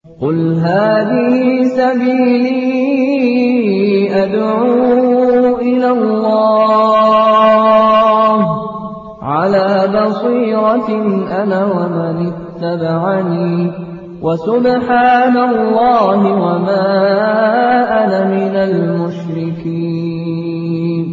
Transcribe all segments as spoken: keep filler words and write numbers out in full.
قل هذه سبيلي أدعو إلى الله على بصيرة أنا ومن اتبعني وسبحان الله وما أنا من المشركين.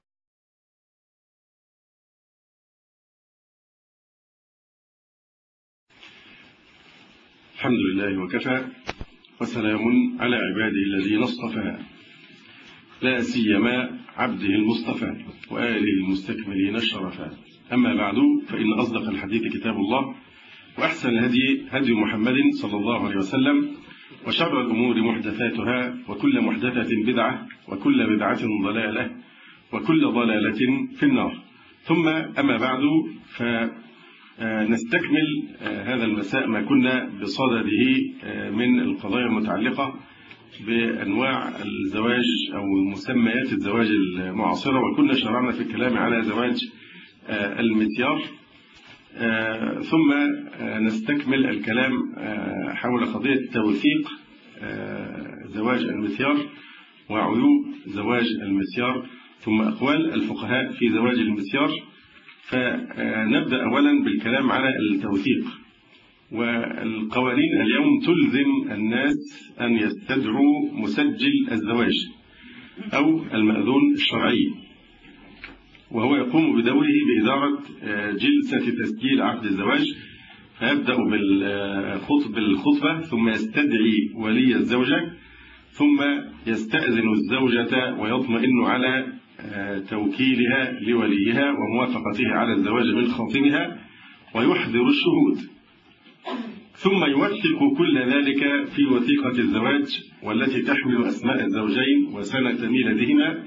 الحمد لله وكفى وسلام على عباده الذين اصطفى لا سيما عبده المصطفى وآله المستكملين الشرفا. أما بعد فإن أصدق الحديث كتاب الله وأحسن الهدي هدي محمد صلى الله عليه وسلم وشر الأمور محدثاتها وكل محدثة بدعة وكل بدعة ضلالة وكل ضلالة في النار. ثم أما بعد ف نستكمل هذا المساء ما كنا بصدده من القضايا المتعلقة بأنواع الزواج أو مسميات الزواج المعاصرة، وكنا شرعنا في الكلام على زواج المثيار. ثم نستكمل الكلام حول قضية توثيق زواج المثيار وعيوب زواج المثيار، ثم أقوال الفقهاء في زواج المثيار. فنبدأ أولا بالكلام على التوثيق. والقوانين اليوم تلزم الناس أن يستدعوا مسجل الزواج أو المأذون الشرعي، وهو يقوم بدوره بإدارة جلسة تسجيل عقد الزواج. فيبدأ بالخطبة ثم يستدعي ولي الزوجة ثم يستأذن الزوجة ويطمئن على توكيلها لوليها وموافقتها على الزواج من خاطبها ويحضر الشهود، ثم يوثق كل ذلك في وثيقة الزواج والتي تحمل أسماء الزوجين وسنة ميلادهما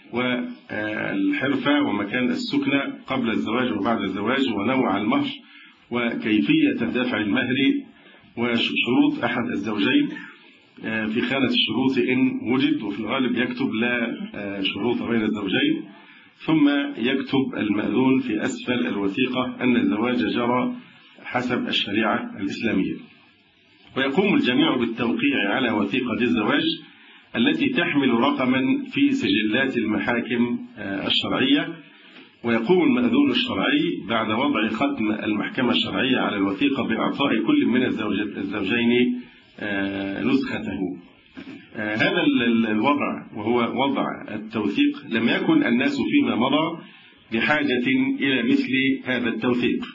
والحرفة ومكان السكنة قبل الزواج وبعد الزواج ونوع المهر وكيفية دفع المهر وشروط أحد الزوجين في خانة الشروط إن وجد، وفي الغالب يكتب لا شروط بين الزوجين. ثم يكتب المأذون في أسفل الوثيقة أن الزواج جرى حسب الشريعة الإسلامية. ويقوم الجميع بالتوقيع على وثيقة الزواج التي تحمل رقما في سجلات المحاكم الشرعية. ويقوم المأذون الشرعي بعد وضع ختم المحكمة الشرعية على الوثيقة بإعطاء كل من الزوجين نسخته. هذا الوضع وهو وضع التوثيق لم يكن الناس فيما مضى بحاجة إلى مثل هذا التوثيق،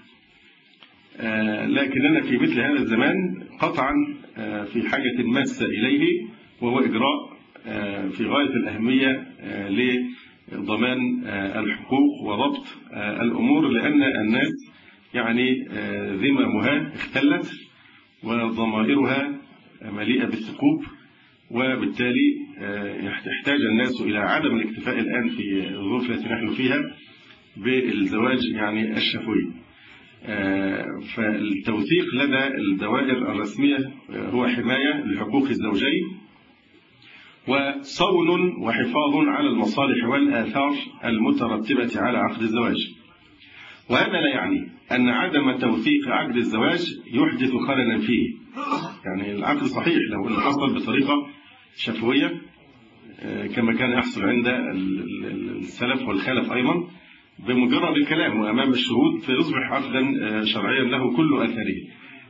لكننا في مثل هذا الزمان قطعا في حاجة ماسة إليه، وهو إجراء في غاية الأهمية لضمان الحقوق وضبط الأمور، لأن الناس يعني ذممها اختلت وضمائرها مليئة بالثقوب، وبالتالي يحتاج الناس إلى عدم الاكتفاء الآن في الظروف التي نحن فيها بالزواج يعني الشفوي. فالتوثيق لدى الدوائر الرسمية هو حماية لحقوق الزوجين وصون وحفاظ على المصالح والآثار المترتبة على عقد الزواج. وهذا لا يعني أن عدم توثيق عقد الزواج يحدث خللا فيه. يعني العقد صحيح لو أنه حصل بطريقة شفوية كما كان يحصل عند السلف والخلف أيضا بمجرد الكلام وأمام الشهود فيصبح عقدا شرعيا له كل أثره.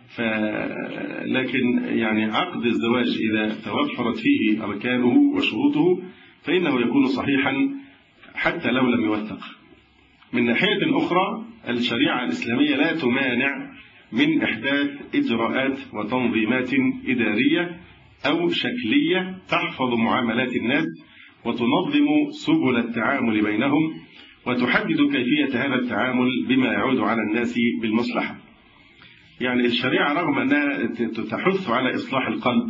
لكن يعني عقد الزواج إذا توفرت فيه أركانه وشروطه فإنه يكون صحيحا حتى لو لم يوثق. من ناحية أخرى الشريعة الإسلامية لا تمانع من إحداث إجراءات وتنظيمات إدارية أو شكلية تحفظ معاملات الناس وتنظم سبل التعامل بينهم وتحدد كيفية هذا التعامل بما يعود على الناس بالمصلحة. يعني الشريعة رغم أنها تحث على إصلاح القلب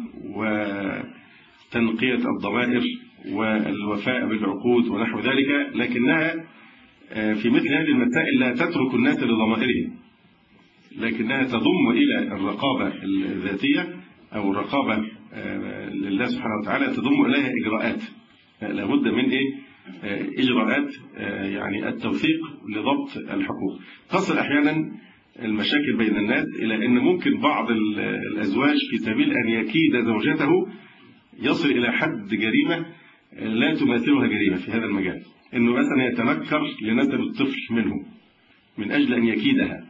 وتنقية الضمائر والوفاء بالعقود ونحو ذلك، لكنها في مثل هذه المسائل لا تترك الناس لضمائرهم، لكنها تضم إلى الرقابة الذاتية أو الرقابة لله سبحانه وتعالى تضم إليها إجراءات. لابد من إيه؟ إجراءات يعني التوثيق لضبط الحقوق. تصل أحيانا المشاكل بين الناس، إلى أن ممكن بعض الأزواج في سبيل أن يكيد زوجته يصل إلى حد جريمة لا تماثلها جريمة في هذا المجال، أنه مثلا يتنكر لنسب الطفل منه من أجل أن يكيدها.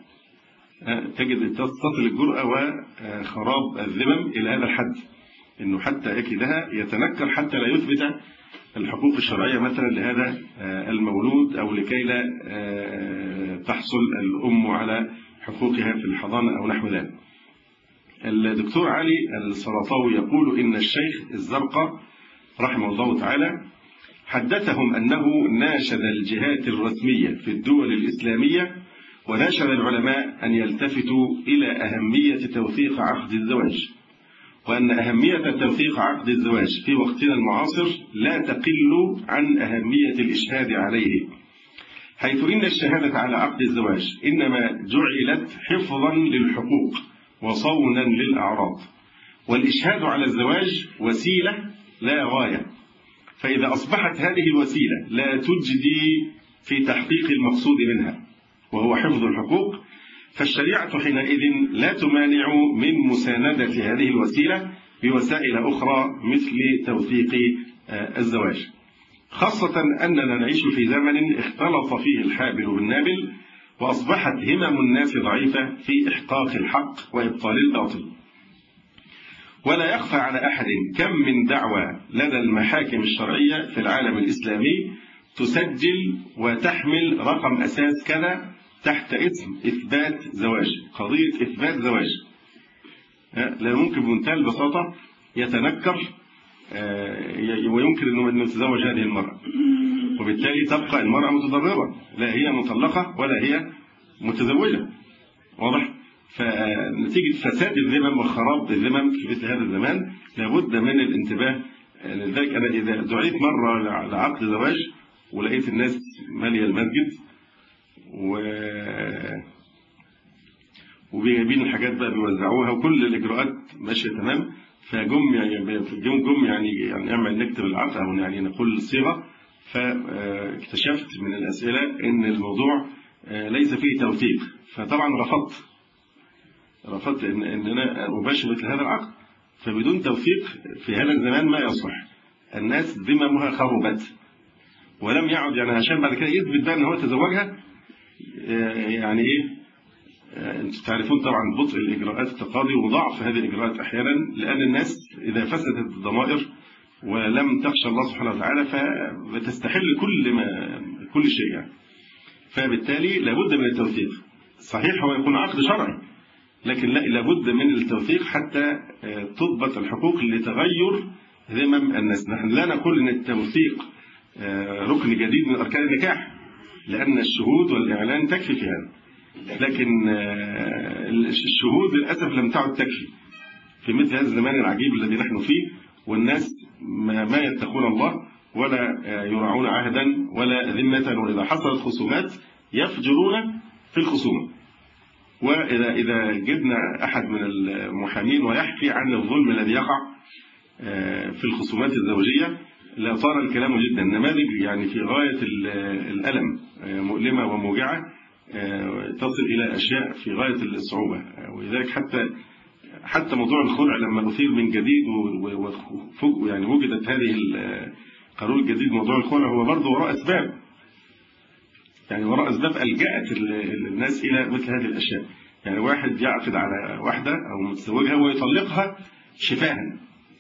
تجد تصل الجرأة وخراب الذمم إلى هذا الحد، أنه حتى يكيدها يتنكر حتى لا يثبت الحقوق الشرعية مثلا لهذا المولود، أو لكي لا تحصل الأم على حقوقها في الحضانة أو نحو ذلك. الدكتور علي السرطاوي يقول إن الشيخ الزرقاء رحمه الله تعالى حدثهم أنه ناشد الجهات الرسمية في الدول الإسلامية وناشد العلماء أن يلتفتوا إلى أهمية توثيق عقد الزواج، وأن أهمية توثيق عقد الزواج في وقتنا المعاصر لا تقل عن أهمية الإشهاد عليه، حيث إن الشهادة على عقد الزواج إنما جعلت حفظا للحقوق وصونا للأعراض، والإشهاد على الزواج وسيلة لا غاية، فإذا أصبحت هذه الوسيلة لا تجدي في تحقيق المقصود منها وهو حفظ الحقوق، فالشريعة حينئذ لا تمانع من مساندة هذه الوسيلة بوسائل أخرى مثل توثيق الزواج، خاصة أننا نعيش في زمن اختلط فيه الحابل بالنابل، وأصبحت همم الناس ضعيفة في إحقاق الحق وإبطال الباطل. ولا يخفى على أحد كم من دعوى لدى المحاكم الشرعية في العالم الإسلامي تسجل وتحمل رقم أساس كذا تحت اسم إثبات زواج، قضية إثبات زواج. لا ممكن بمنتهى البساطة يتنكر ويمكن أنه يتزوج هذه المرأة، وبالتالي تبقى المرأة متضررة، لا هي مطلقة ولا هي متزوجة. واضح؟ فنتيجة فساد الذمم وخراب الذمم في مثل هذا الزمان لابد من الانتباه. لذلك أنا إذا دعيت مرة لعقد زواج ولقيت الناس مالية المسجد و وبيجيبين الحاجات بقى بيوزعوها وكل الإجراءات ماشية تمام، فجم يعني جم جم يعني يعني اعمل نكتب العقد أو يعني نقول الصيغة، فاكتشفت من الأسئلة إن الموضوع ليس فيه توثيق، فطبعا رفضت رفضت إن إن أنا أباشر مثل هذا العقد، فبدون توثيق في هذا الزمان ما يصلح. الناس ذممها خربت ولم يعد يعني عشان بعد كده يثبت بقى إن هو تزوجها. يعني إيه؟ أنتم تعرفون طبعا بطء الإجراءات التقاضي وضعف هذه الإجراءات أحيانا، لأن الناس إذا فسدت الضمائر ولم تخشى الله سبحانه وتعالى فتستحل كل ما كل شيء يعني. فبالتالي لابد من التوثيق. صحيح هو يكون عقد شرعي، لكن لا لابد من التوثيق حتى تضبط الحقوق لتغير ذمم الناس. نحن لا نقول ان التوثيق ركن جديد من اركان النكاح، لان الشهود والاعلان تكفي في هذا، لكن الشهود للاسف لم تعد تكفي في مثل هذا الزمان العجيب الذي نحن فيه، والناس ما يتقون الله ولا يراعون عهدا ولا ذمة، وإذا حصلت خصومات يفجرون في الخصومة. وإذا إذا جبنا أحد من المحامين ويحكي عن الظلم الذي يقع في الخصومات الزوجية لا طال الكلام جدا. نماذج يعني في غاية الألم، مؤلمة وموجعة، تصل إلى أشياء في غاية الصعوبة. ولذلك حتى حتى موضوع الخلع لما أثير من جديد ويعني وجدت هذه القانون الجديد موضوع الخلع، هو برضه وراء أسباب، يعني وراء أسباب ألجأت الناس إلى مثل هذه الأشياء. يعني واحد يعقد على واحدة أو متزوجها ويطلقها شفاها،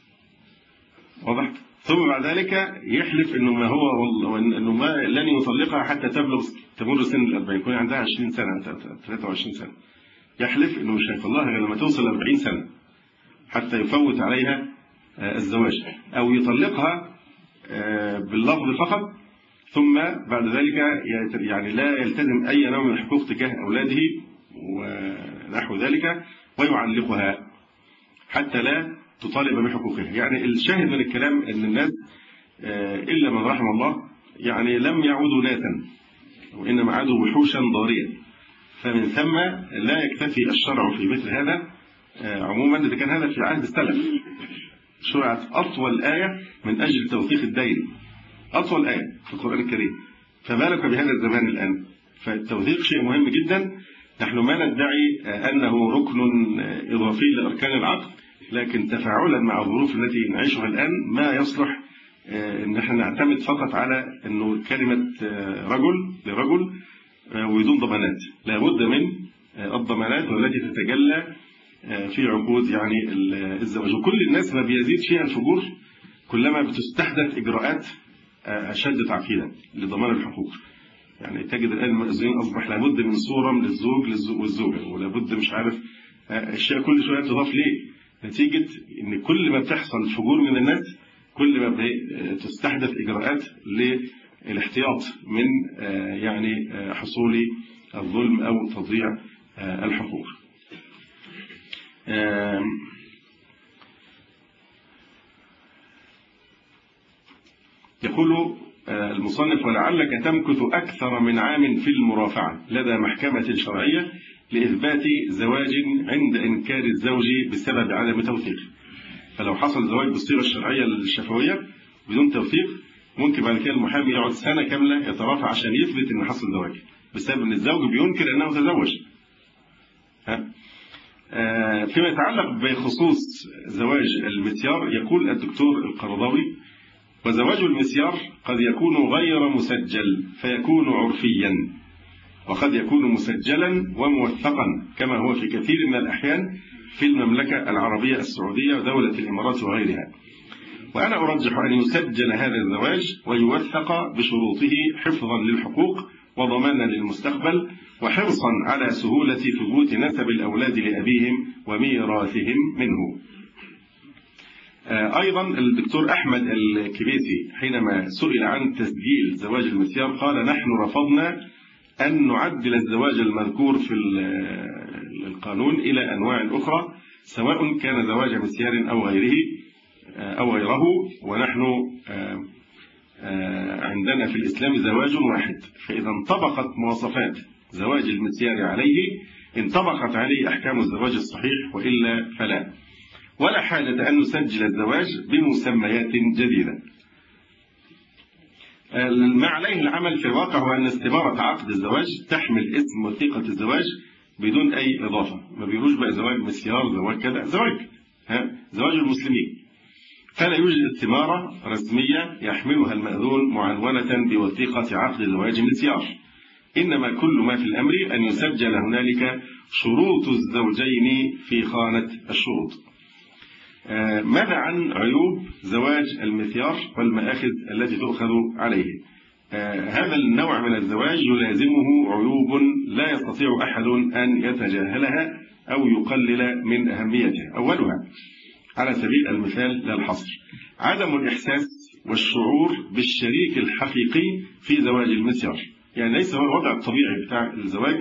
واضح؟ ثم بعد ذلك يحلف إنه ما هو إنه ما لن يطلقها حتى تبلغ تمر سن الأربعين، يكون عندها عشرين سنة ثلاثة وعشرين سنة، يحلف إنه مش هيطلقها غير لما توصل أربعين سنة حتى يفوت عليها الزواج، أو يطلقها باللفظ فقط ثم بعد ذلك يعني لا يلتزم أي نوع من الحقوق تجاه أولاده ونحو ذلك، ويعلقها حتى لا تطالب بحقوقها. يعني الشاهد من الكلام أن الناس إلا من رحم الله يعني لم يعودوا ناسا، وإنما عادوا وحوشا ضاريا. فمن ثم لا يكتفي الشرع في مثل هذا عموما، إذا كان هذا في عهد السلف شرعت أطول آية من أجل توثيق الدين، أطول آية في القرآن الكريم، فبالك بهذا الزمان الآن. فالتوثيق شيء مهم جدا، نحن ما ندعي أنه ركن إضافي لأركان العقد، لكن تفاعلا مع الظروف التي نعيشها الآن ما يصلح أن احنا نعتمد فقط على أنه كلمة رجل لرجل وبدون ضمانات. لابد من الضمانات والتي تتجلى في عقود يعني الزواج. وكل الناس ما بيزيد فيها الفجور كلما بتستحدث إجراءات أشد تعقيدا لضمان الحقوق. يعني تجد الآن المؤذنين أصبح لابد من صورة من الزوج والزوجة، ولابد مش عارف أشياء كل شوية تضاف. ليه؟ نتيجة إن كل ما بتحصل فجور من الناس كل ما تستحدث إجراءات للاحتياط من يعني حصول الظلم أو تضييع الحقوق. يقول المصنف: ولعلك تمكث أكثر من عام في المرافعة لدى محكمة شرعية لإثبات زواج عند إنكار الزوج بسبب عدم توثيق. فلو حصل زواج بالصيغة الشرعية الشفوية بدون توثيق ممكن بعد كده المحامي يقعد سنة كاملة يترافع عشان يثبت إن حصل زواج بسبب إن الزوج بينكر أنه تزوج. ها؟ آه فيما يتعلق بخصوص زواج المسيار يقول الدكتور القرضاوي: وزواج المسيار قد يكون غير مسجل فيكون عرفيا، وقد يكون مسجلا وموثقا كما هو في كثير من الأحيان في المملكة العربية السعودية ودولة الإمارات وغيرها. وأنا أرجح أن يسجل هذا الزواج ويوثق بشروطه حفظا للحقوق وضمانا للمستقبل وحرصا على سهولة ثبوت نسب الأولاد لأبيهم وميراثهم منه. أيضا الدكتور أحمد الكبيسي حينما سئل عن تسجيل زواج المسيار قال: نحن رفضنا أن نعدل الزواج المذكور في القانون إلى أنواع أخرى سواء كان زواج مسيار أو غيره أو غيره، ونحن عندنا في الإسلام زواج واحد، فإذا انطبقت مواصفات زواج المسيار عليه انطبقت عليه أحكام الزواج الصحيح، وإلا فلا. ولا حاجة أن نسجل الزواج بمسميات جديدة. ما عليه العمل في الواقع هو أن استمارة عقد الزواج تحمل اسم وثيقة الزواج بدون أي إضافة. ما بيقولوش بقى زواج مسيار زواج كذا، زواج ها زواج المسلمين. فلا يوجد استمارة رسمية يحملها المأذون معنونة بوثيقة عقد زواج مسيار، إنما كل ما في الأمر أن يسجل هنالك شروط الزوجين في خانة الشروط. ماذا عن عيوب زواج المسيار والمآخذ التي تؤخذ عليه؟ هذا النوع من الزواج يلازمه عيوب لا يستطيع أحد أن يتجاهلها أو يقلل من أهميتها. أولها على سبيل المثال لا الحصر عدم الإحساس والشعور بالشريك الحقيقي في زواج المسيار. يعني ليس هو الوضع الطبيعي بتاع الزواج.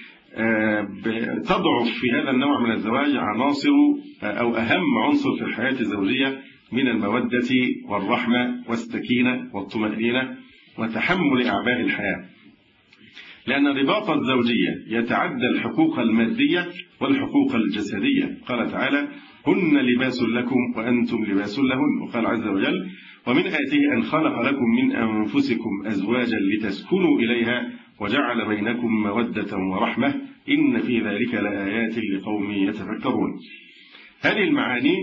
تضعف في هذا النوع من الزواج عناصر أو أهم عنصر في الحياة الزوجية من المودة والرحمة والسكينة والطمأنينة وتحمل أعباء الحياة، لأن الرباط الزوجية يتعدى الحقوق المادية والحقوق الجسدية. قال تعالى: هن لباس لكم وأنتم لباس لهن. وقال عز وجل: ومن آياته أن خلق لكم من أنفسكم أزواجا لتسكنوا إليها وجعل بينكم مودة ورحمة إن في ذلك لآيات لقوم يتفكرون. هذه المعاني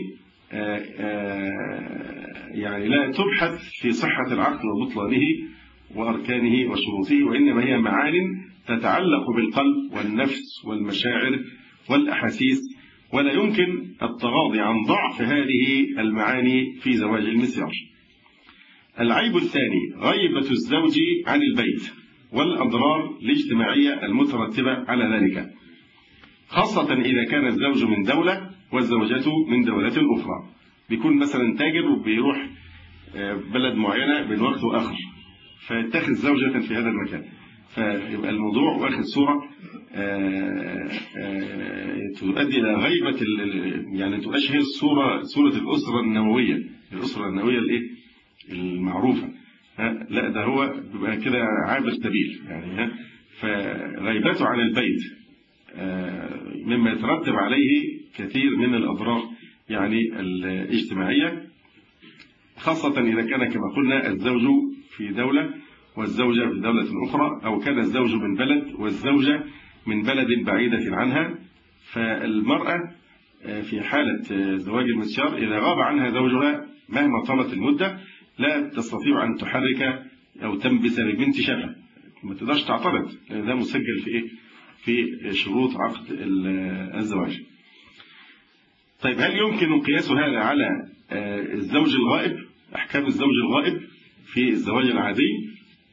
يعني لا تبحث في صحة العقل وبطلانه وأركانه وشروطه، وإنما هي معان تتعلق بالقلب والنفس والمشاعر والأحاسيس، ولا يمكن التغاضي عن ضعف هذه المعاني في زواج المسيار. العيب الثاني غيبة الزوج عن البيت والأضرار الاجتماعية المترتبة على ذلك، خاصة إذا كان الزوج من دولة والزوجة من دولة أخرى. بيكون مثلا تاجر وبيروح بلد معينة من وقت آخر فيتخذ زوجة في هذا المكان، فيبقى الموضوع واخد صورة تؤدي إلى غيبة، يعني تؤشهر صورة صورة الأسرة النووية، الأسرة النووية الإيه المعروفة. ها لا ده هو بيبقى كده عابر سبيل يعني. ها فغيبته عن البيت مما يترتب عليه كثير من الأضرار يعني الاجتماعية، خاصة إذا كان كما قلنا الزوج في دولة والزوجة في دولة أخرى، أو كان الزوج من بلد والزوجة من بلد بعيدة عنها. فالمرأة في حالة زواج المسيار إذا غاب عنها زوجها مهما طالت المدة لا تستطيع أن تحرك أو تنبس ببنت شفة، ما تقدرش تعترض، لأن ده مسجل في إيه؟ في شروط عقد الزواج. طيب هل يمكن قياس هذا على الزوج الغائب؟ أحكام الزوج الغائب في الزواج العادي؟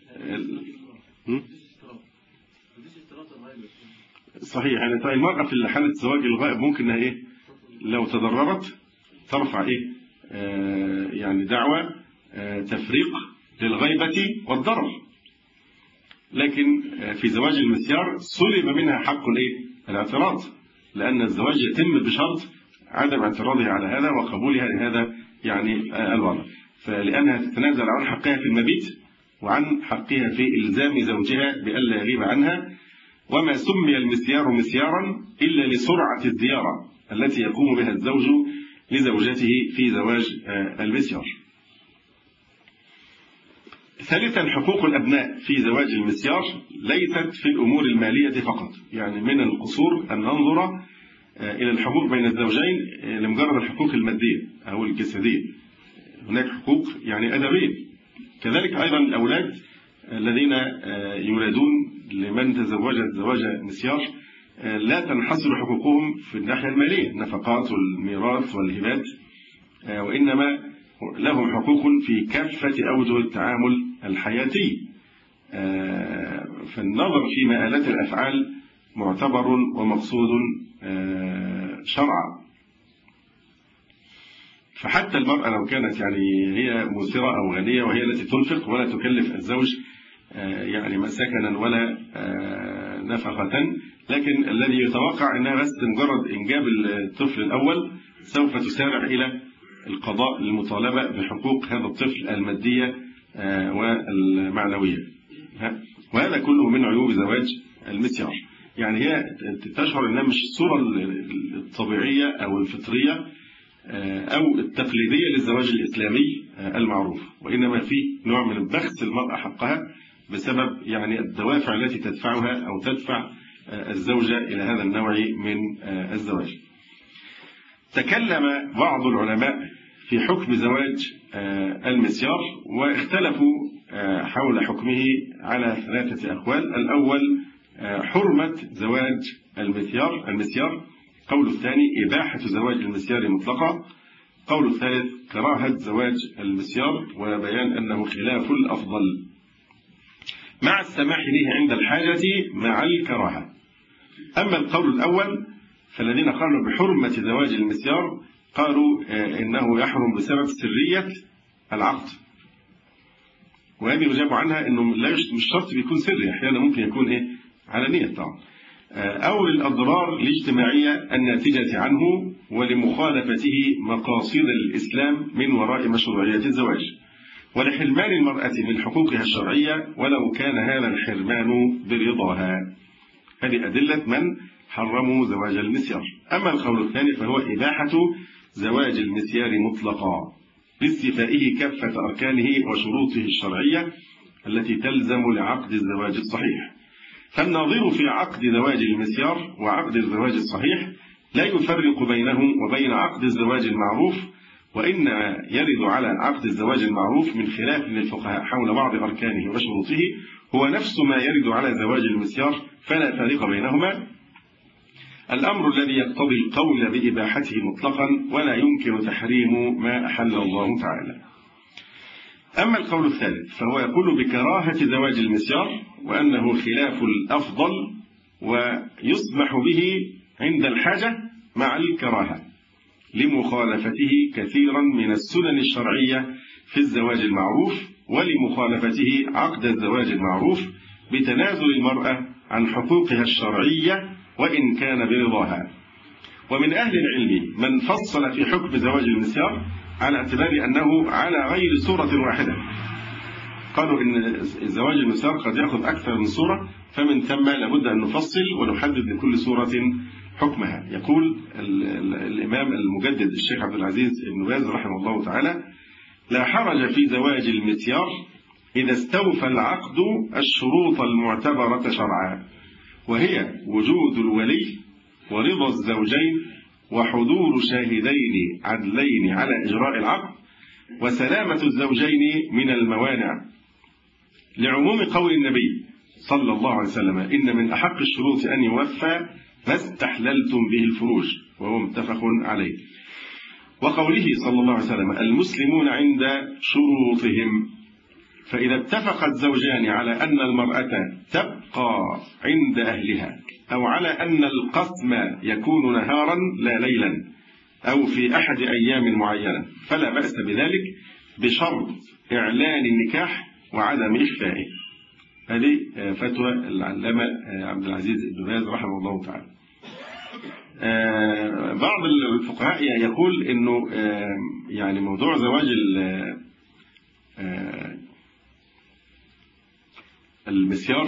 صحيح. يعني طيب المرأة في حالة الزواج الغائب ممكن إيه؟ لو تضررت ترفع إيه؟ آه يعني دعوة آه تفريق للغيبة والضرر. لكن آه في زواج المسيار سلب منها حق الإيه؟ الاعتراض، لأن الزواج يتم بشرط عدم اعتراضها على هذا وقبولها لهذا يعني آه الوضع، فلأنها تتنازل عن حقها في المبيت وعن حقها في إلزام زوجها بألا يغيب عنها. وما سمي المسيار مسيارا إلا لسرعة الزيارة التي يقوم بها الزوج لزوجته في زواج المسيار. ثالثا حقوق الأبناء في زواج المسيار ليست في الأمور المالية فقط، يعني من القصور أن ننظر إلى الحقوق بين الزوجين لمجرد الحقوق المادية أو الجسدية، هناك حقوق يعني أدبية. كذلك أيضا الأولاد الذين يولدون لمن تزوجت زواج مسيار لا تنحصر حقوقهم في الناحية المالية، النفقات والميراث والهبات، وإنما لهم حقوق في كافة أوجه التعامل الحياتي. فالنظر في مآلات الأفعال معتبر ومقصود شرعا. فحتى المرأة لو كانت يعني هي مثيرة أو غنية وهي التي تنفق ولا تكلف الزوج يعني مسكنا ولا نفقة، لكن الذي يتوقع أنها بس مجرد إنجاب الطفل الأول سوف تسارع إلى القضاء للمطالبة بحقوق هذا الطفل المادية والمعنوية. وهذا كله من عيوب زواج المسيار. يعني هي تشعر أنها مش الصورة الطبيعية أو الفطرية أو التقليدية للزواج الإسلامي المعروف، وإنما في نوع من بخس المرأة حقها بسبب يعني الدوافع التي تدفعها أو تدفع الزوجة إلى هذا النوع من الزواج. تكلم بعض العلماء في حكم زواج المسيار واختلفوا حول حكمه على ثلاثة أقوال. الأول حرمة زواج المسيار المسيار قول الثاني إباحة زواج المسيار مطلقا، قول الثالث كراهة زواج المسيار وبيان أنه خلاف الأفضل مع السماح به عند الحاجة مع الكراهة. أما القول الأول فالذين قالوا بحرمة زواج المسيار قالوا إنه يحرم بسبب سرية العقد، وهذه يجاب عنها إنه لا مش شرط بيكون سري، أحيانا ممكن يكون إيه علانية طبعا، أو للأضرار الاجتماعية الناتجة عنه ولمخالفته مقاصد الإسلام من وراء مشروعية الزواج، ولحرمان المرأة من حقوقها الشرعية ولو كان هذا الحرمان برضاها. هذه أدلة من حرموا زواج المسيار. أما القول الثاني فهو إباحة زواج المسيار مطلقا لاستيفائه كافة أركانه وشروطه الشرعية التي تلزم لعقد الزواج الصحيح. فالناظر في عقد زواج المسيار وعقد الزواج الصحيح لا يفرق بينه وبين عقد الزواج المعروف، وإنما يرد على عقد الزواج المعروف من خلاف للفقهاء حول بعض أركانه وشروطه هو نفس ما يرد على زواج المسيار، فلا فارق بينهما. الأمر الذي يقتضي القول بإباحته مطلقا ولا يمكن تحريم ما أحل الله تعالى. أما القول الثالث فهو يقول بكراهة زواج المسيار وأنه خلاف الأفضل ويسمح به عند الحاجة مع الكراهة لمخالفته كثيرا من السنن الشرعية في الزواج المعروف ولمخالفته عقد الزواج المعروف بتنازل المرأة عن حقوقها الشرعية وإن كان برضاها. ومن أهل العلم من فصل في حكم زواج المسيار على اعتبار أنه على غير صورة واحدة، قالوا إن زواج المسيار قد يأخذ أكثر من صورة، فمن ثم لابد أن نفصل ونحدد لكل صورة حكمها. يقول الإمام المجدد الشيخ عبد العزيز بن باز رحمه الله تعالى: لا حرج في زواج المسيار إذا استوفى العقد الشروط المعتبرة شرعا وهي وجود الولي ورضا الزوجين وحضور شاهدين عدلين على إجراء العقد وسلامة الزوجين من الموانع، لعموم قول النبي صلى الله عليه وسلم: إن من أحق الشروط أن يوفى ما استحللتم به الفروج، وهو متفق عليه. وقوله صلى الله عليه وسلم: المسلمون عند شروطهم، فإذا اتفق الزوجان على أن المرأة تبقى عند أهلها، أو على أن القسم يكون نهارا لا ليلا، أو في أحد أيام معينة، فلا بأس بذلك بشرط إعلان النكاح وعدم إخفائه. هذه فتوى العلامة عبد العزيز بن باز رحمه الله تعالى. بعض الفقهاء يقول إنه يعني موضوع زواج المسيار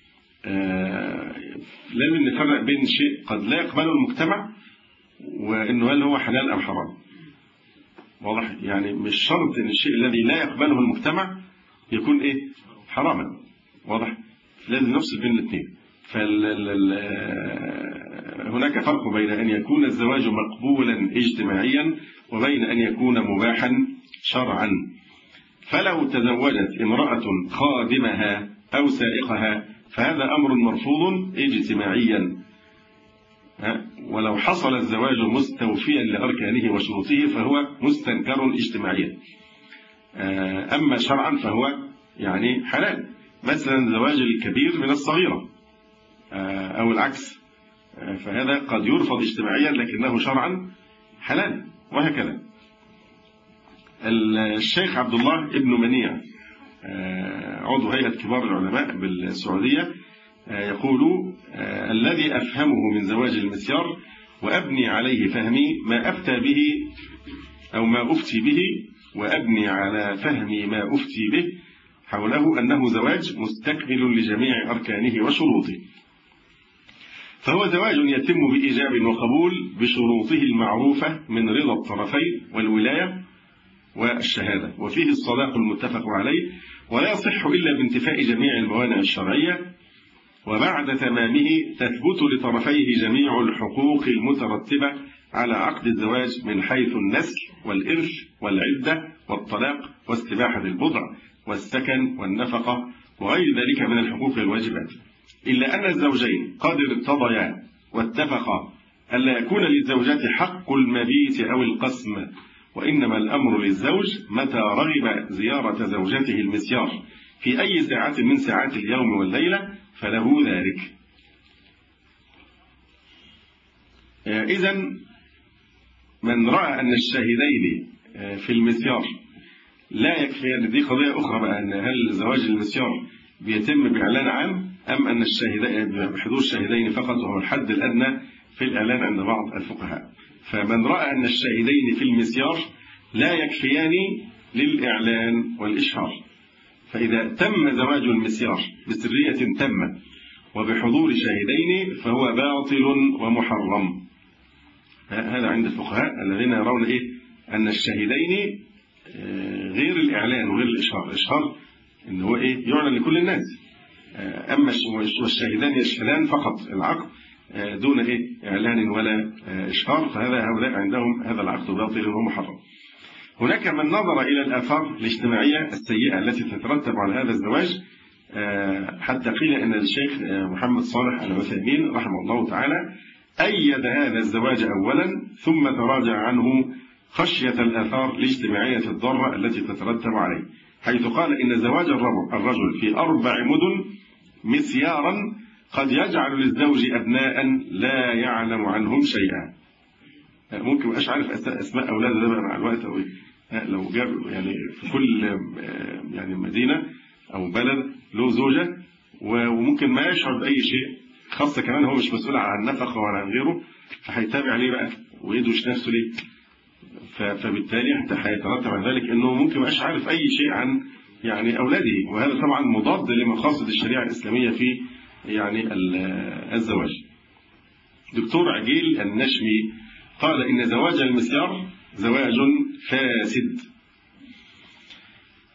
لازم نفرق بين شيء قد لا يقبله المجتمع وإنه هل هو حلال أم حرام. واضح؟ يعني مش شرط إن الشيء الذي لا يقبله المجتمع يكون إيه؟ حراما. واضح؟ لازم نفصل بين الاثنين. فهناك فرق بين أن يكون الزواج مقبولا اجتماعيا وبين أن يكون مباحا شرعا. فلو تزوجت امرأة خادمها أو سائقها فهذا أمر مرفوض اجتماعيا، ولو حصل الزواج مستوفيا لأركانه وشروطه فهو مستنكر اجتماعيا. أما شرعا فهو يعني حلال، مثلا زواج الكبير من الصغيرة أو العكس، فهذا قد يرفض اجتماعيا لكنه شرعا حلال، وهكذا. الشيخ عبد الله ابن منيع عضو هيئة كبار العلماء بالسعودية يقول: الذي أفهمه من زواج المسيار وأبني عليه فهمي ما أفتى به أو ما أفتي به وأبني على فهمي ما أفتي به حوله أنه زواج مستكمل لجميع أركانه وشروطه، فهو زواج يتم بإيجاب وقبول بشروطه المعروفة من رضا الطرفين والولاية والشهادة، وفيه الصداق المتفق عليه، ولا يصح إلا بانتفاء جميع الموانع الشرعية، وبعد تمامه تثبت لطرفيه جميع الحقوق المترتبة على عقد الزواج من حيث النسل والإرث والعدة والطلاق واستباحة البضع والسكن والنفقة وغير ذلك من الحقوق الواجبات، إلا أن الزوجين قد ارتضيا واتفقا ألا يكون للزوجات حق المبيت أو القسم، وإنما الأمر للزوج متى رغب زيارة زوجته المسيار في أي ساعة من ساعات اليوم والليلة فله ذلك. إذن من رأى أن الشاهدين في المسيار لا يكفي، دي قضية أخرى بقى، أن هل زواج المسيار بيتم بإعلان عام أم أن الشاهدين بحضور الشاهدين فقط، وهو الحد الأدنى في الإعلان عند بعض الفقهاء. فمن رأى أن الشاهدين في المسيار لا يكفيان للإعلان والإشهار، فإذا تم زواج المسيار بسرية تامة وبحضور شاهدين فهو باطل ومحرم. هذا عند الفقهاء الذين يرون إيه؟ أن الشاهدين غير الإعلان وغير الإشهار. الإشهار إن هو إيه؟ يعلن لكل الناس، أما والشاهدان يشهدان فقط العقد دون إيه؟ إعلان ولا إشهار، فهذا هؤلاء عندهم هذا العقد باطل ومحرم. هناك من نظر إلى الآثار الاجتماعية السيئة التي تترتب على هذا الزواج، حتى قيل أن الشيخ محمد صالح العثيمين رحمه الله تعالى أيد هذا الزواج أولا ثم تراجع عنه خشية الآثار الاجتماعية الضارة التي تترتب عليه، حيث قال إن زواج الرجل في أربع مدن مسيارا قد يجعل للزوج أبناء لا يعلم عنهم شيئا. ممكن مبقاش عارف أسماء أولاده ده مع الوقت أو لو جاب يعني في كل يعني مدينة أو بلد له زوجة، وممكن ما يشعر بأي شيء، خاصة كمان هو مش مسؤول عن نفقه ولا عن غيره، فهيتابع عليه بقى ويدوش نفسه ليه، فبالتالي حتى هيترتب على ذلك إنه ممكن ما يبقاش عارف أي شيء عن يعني أولاده، وهذا طبعا مضاد لمقاصد الشريعة الإسلامية في يعني الزواج. دكتور عجيل النشمي قال إن زواج المسيار زواج فاسد،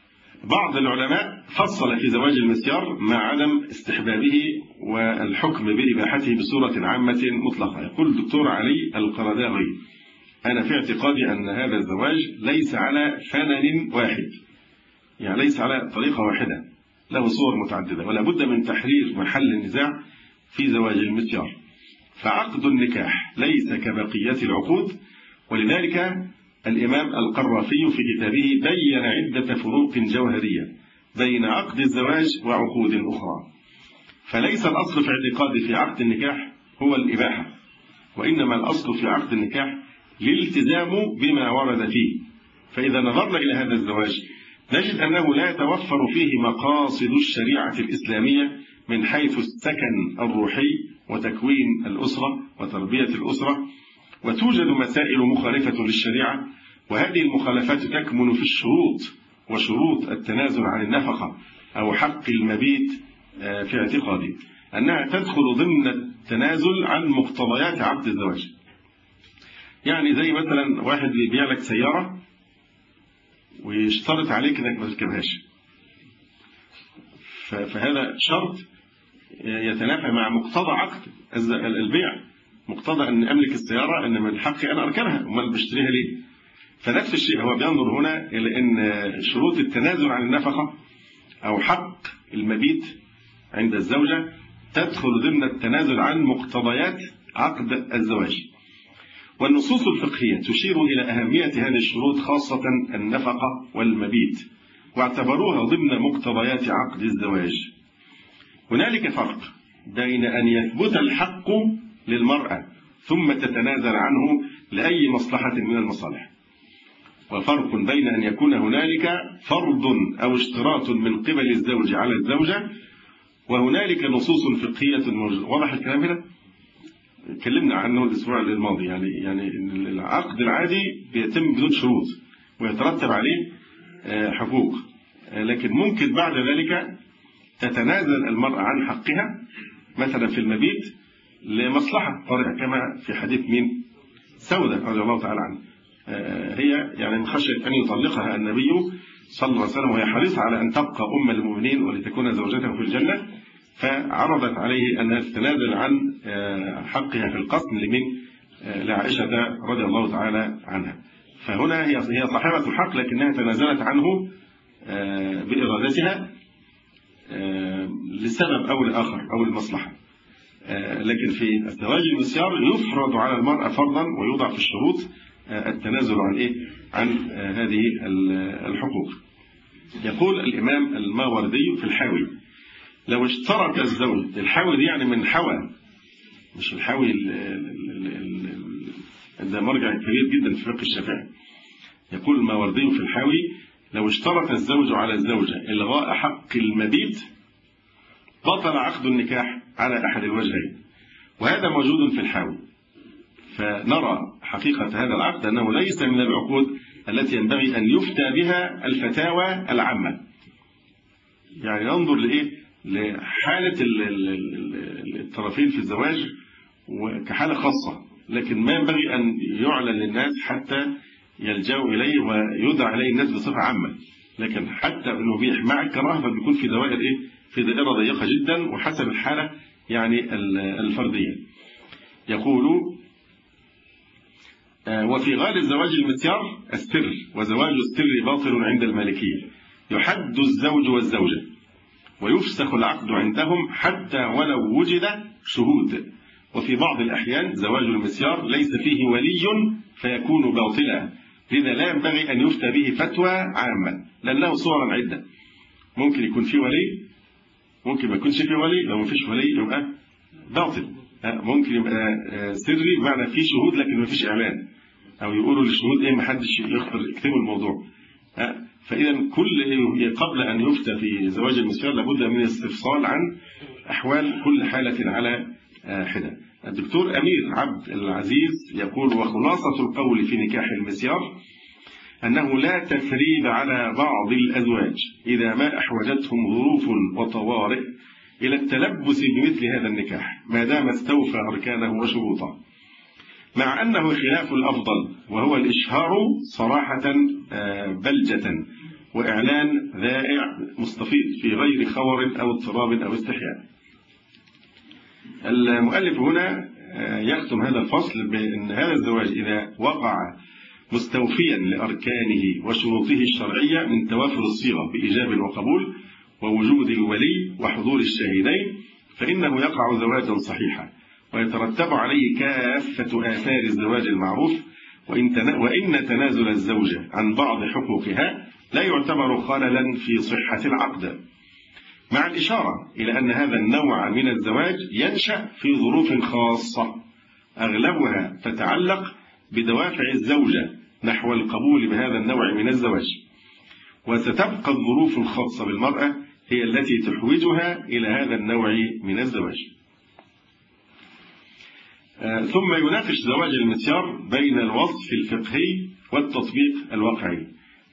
بعض العلماء فصل في زواج المسيار مع عدم استحبابه والحكم بإباحته بصورة عامة مطلقة. يقول الدكتور علي القرداغي: أنا في اعتقادي أن هذا الزواج ليس على فنن واحد، يعني ليس على طريقة واحدة، له صور متعددة، ولا بد من تحرير محل النزاع في زواج المسيار. فعقد النكاح ليس كبقية العقود، ولذلك الإمام القرافي في كتابه بين عدة فروق جوهرية بين عقد الزواج وعقود أخرى. فليس الأصل في اعتقادي في عقد النكاح هو الإباحة، وإنما الأصل في عقد النكاح الالتزام بما ورد فيه. فإذا نظرنا إلى هذا الزواج نجد أنه لا يتوفر فيه مقاصد الشريعة الإسلامية من حيث السكن الروحي وتكوين الأسرة وتربية الأسرة، وتوجد مسائل مخالفة للشريعة، وهذه المخالفات تكمن في الشروط وشروط التنازل عن النفقة أو حق المبيت. في اعتقادي أنها تدخل ضمن التنازل عن مقتضيات عقد الزواج. يعني زي مثلا واحد بيبيع لك سيارة ويشترط عليك انك ما تركبهاش، فهذا شرط يتنافى مع مقتضى عقد البيع. مقتضى ان املك السيارة ان من حقي ان اركبها، امال بشتريها ليه؟ فنفس الشيء هو بينظر هنا الى ان شروط التنازل عن النفقة او حق المبيت عند الزوجة تدخل ضمن التنازل عن مقتضيات عقد الزواج. والنصوص الفقهية تشير إلى أهمية هذه الشروط، خاصة النفقة والمبيت، واعتبروها ضمن مقتضيات عقد الزواج. هنالك فرق بين أن يثبت الحق للمرأة ثم تتنازل عنه لأي مصلحة من المصالح، وفرق بين أن يكون هنالك فرض أو اشتراط من قبل الزوج على الزوجة وهنالك نصوص فقهية موجودة. واضح الكلام هنا؟ اتكلمنا عنه الأسبوع الماضي. يعني يعني العقد العادي بيتم بدون شروط ويترتب عليه حقوق، لكن ممكن بعد ذلك تتنازل المرأة عن حقها مثلا في المبيت لمصلحة طارئة، كما في حديث مين؟ سودة رضي الله تعالى عنها. هي يعني من خشية أن يطلقها النبي صلى الله عليه وسلم وهي حريصة على أن تبقى أم المؤمنين ولتكون زوجته في الجنة، فعرضت عليه أنها تتنازل عن حقها في القسم لمن؟ لعائشة رضي الله تعالى عنها. فهنا هي هي صاحبة الحق لكنها تنازلت عنه بإرادتها لسبب أو لآخر أو المصلحة. لكن في الزواج المسيار يفرض على المرأة فرضا ويوضع في الشروط التنازل عن إيه؟ عن هذه الحقوق. يقول الإمام الماوردي في الحاوي: لو اشترط الزوج، الحاوي دي يعني من حوى، مش الحاوي ده مرجع كبير جدا في فقه الشافعي. يقول الماوردي في الحاوي: لو اشترط الزوج على الزوجة إلغاء حق المبيت بطل عقد النكاح على أحد الوجهين، وهذا موجود في الحاوي. فنرى حقيقة هذا العقد أنه ليس من العقود التي ينبغي أن يفتى بها الفتاوى العامة. يعني ننظر لإيه؟ لحالة الطرفين في الزواج وكحالة خاصة، لكن ما ينبغي أن يعلن للناس حتى يلجأوا إليه ويدعى إليه الناس بصفة عامة. لكن حتى المبيح مع الكراهة فبيكون في دوائر إيه؟ في دائرة ضيقة جدا وحسب الحالة يعني الفردية. يقول: وفي غالب زواج المسيار السر، وزواج السر باطل عند المالكية، يحد الزوج والزوجة ويفسخ العقد عندهم حتى ولو وجد شهود. وفي بعض الأحيان زواج المسيار ليس فيه ولي فيكون باطلا، لذا لا ينبغي أن يفتى به فتوى عامة لأنه صورا عدة. ممكن يكون فيه ولي، ممكن ما يكونش فيه ولي. لو ما فيش ولي يبقى باطل. ممكن يبقى سري بمعنى فيه شهود لكن ما فيش إعلان، أو يقولوا للشهود إيه ما حدش يخطر يكتبوا الموضوع. فإذا كل قبل أن يفتى في زواج المسيار لابد من الاستفصال عن أحوال كل حالة على حدة. الدكتور أمير عبد العزيز يقول: وخلاصة القول في نكاح المسيار أنه لا تثريب على بعض الأزواج إذا ما أحوجتهم ظروف وطوارئ إلى التلبس بمثل هذا النكاح ما دام استوفى أركانه وشروطه، مع أنه خلاف الأفضل وهو الإشهار صراحة بلجة وإعلان ذائع مستفيض في غير خور أو اضطراب أو استحياء. المؤلف هنا يختم هذا الفصل بأن هذا الزواج إذا وقع مستوفيا لأركانه وشروطه الشرعية من توافر الصيغة بإيجاب وقبول ووجود الولي وحضور الشاهدين فإنه يقع زواجا صحيحا، ويترتب عليه كافة آثار الزواج المعروف، وإن تنازل الزوجة عن بعض حقوقها لا يعتبر خللا في صحة العقد، مع الإشارة إلى أن هذا النوع من الزواج ينشأ في ظروف خاصة أغلبها تتعلق بدوافع الزوجة نحو القبول بهذا النوع من الزواج، وستبقى الظروف الخاصة بالمرأة هي التي تحوجها إلى هذا النوع من الزواج. آه ثم يناقش زواج المسيار بين الوصف الفقهي والتطبيق الواقعي،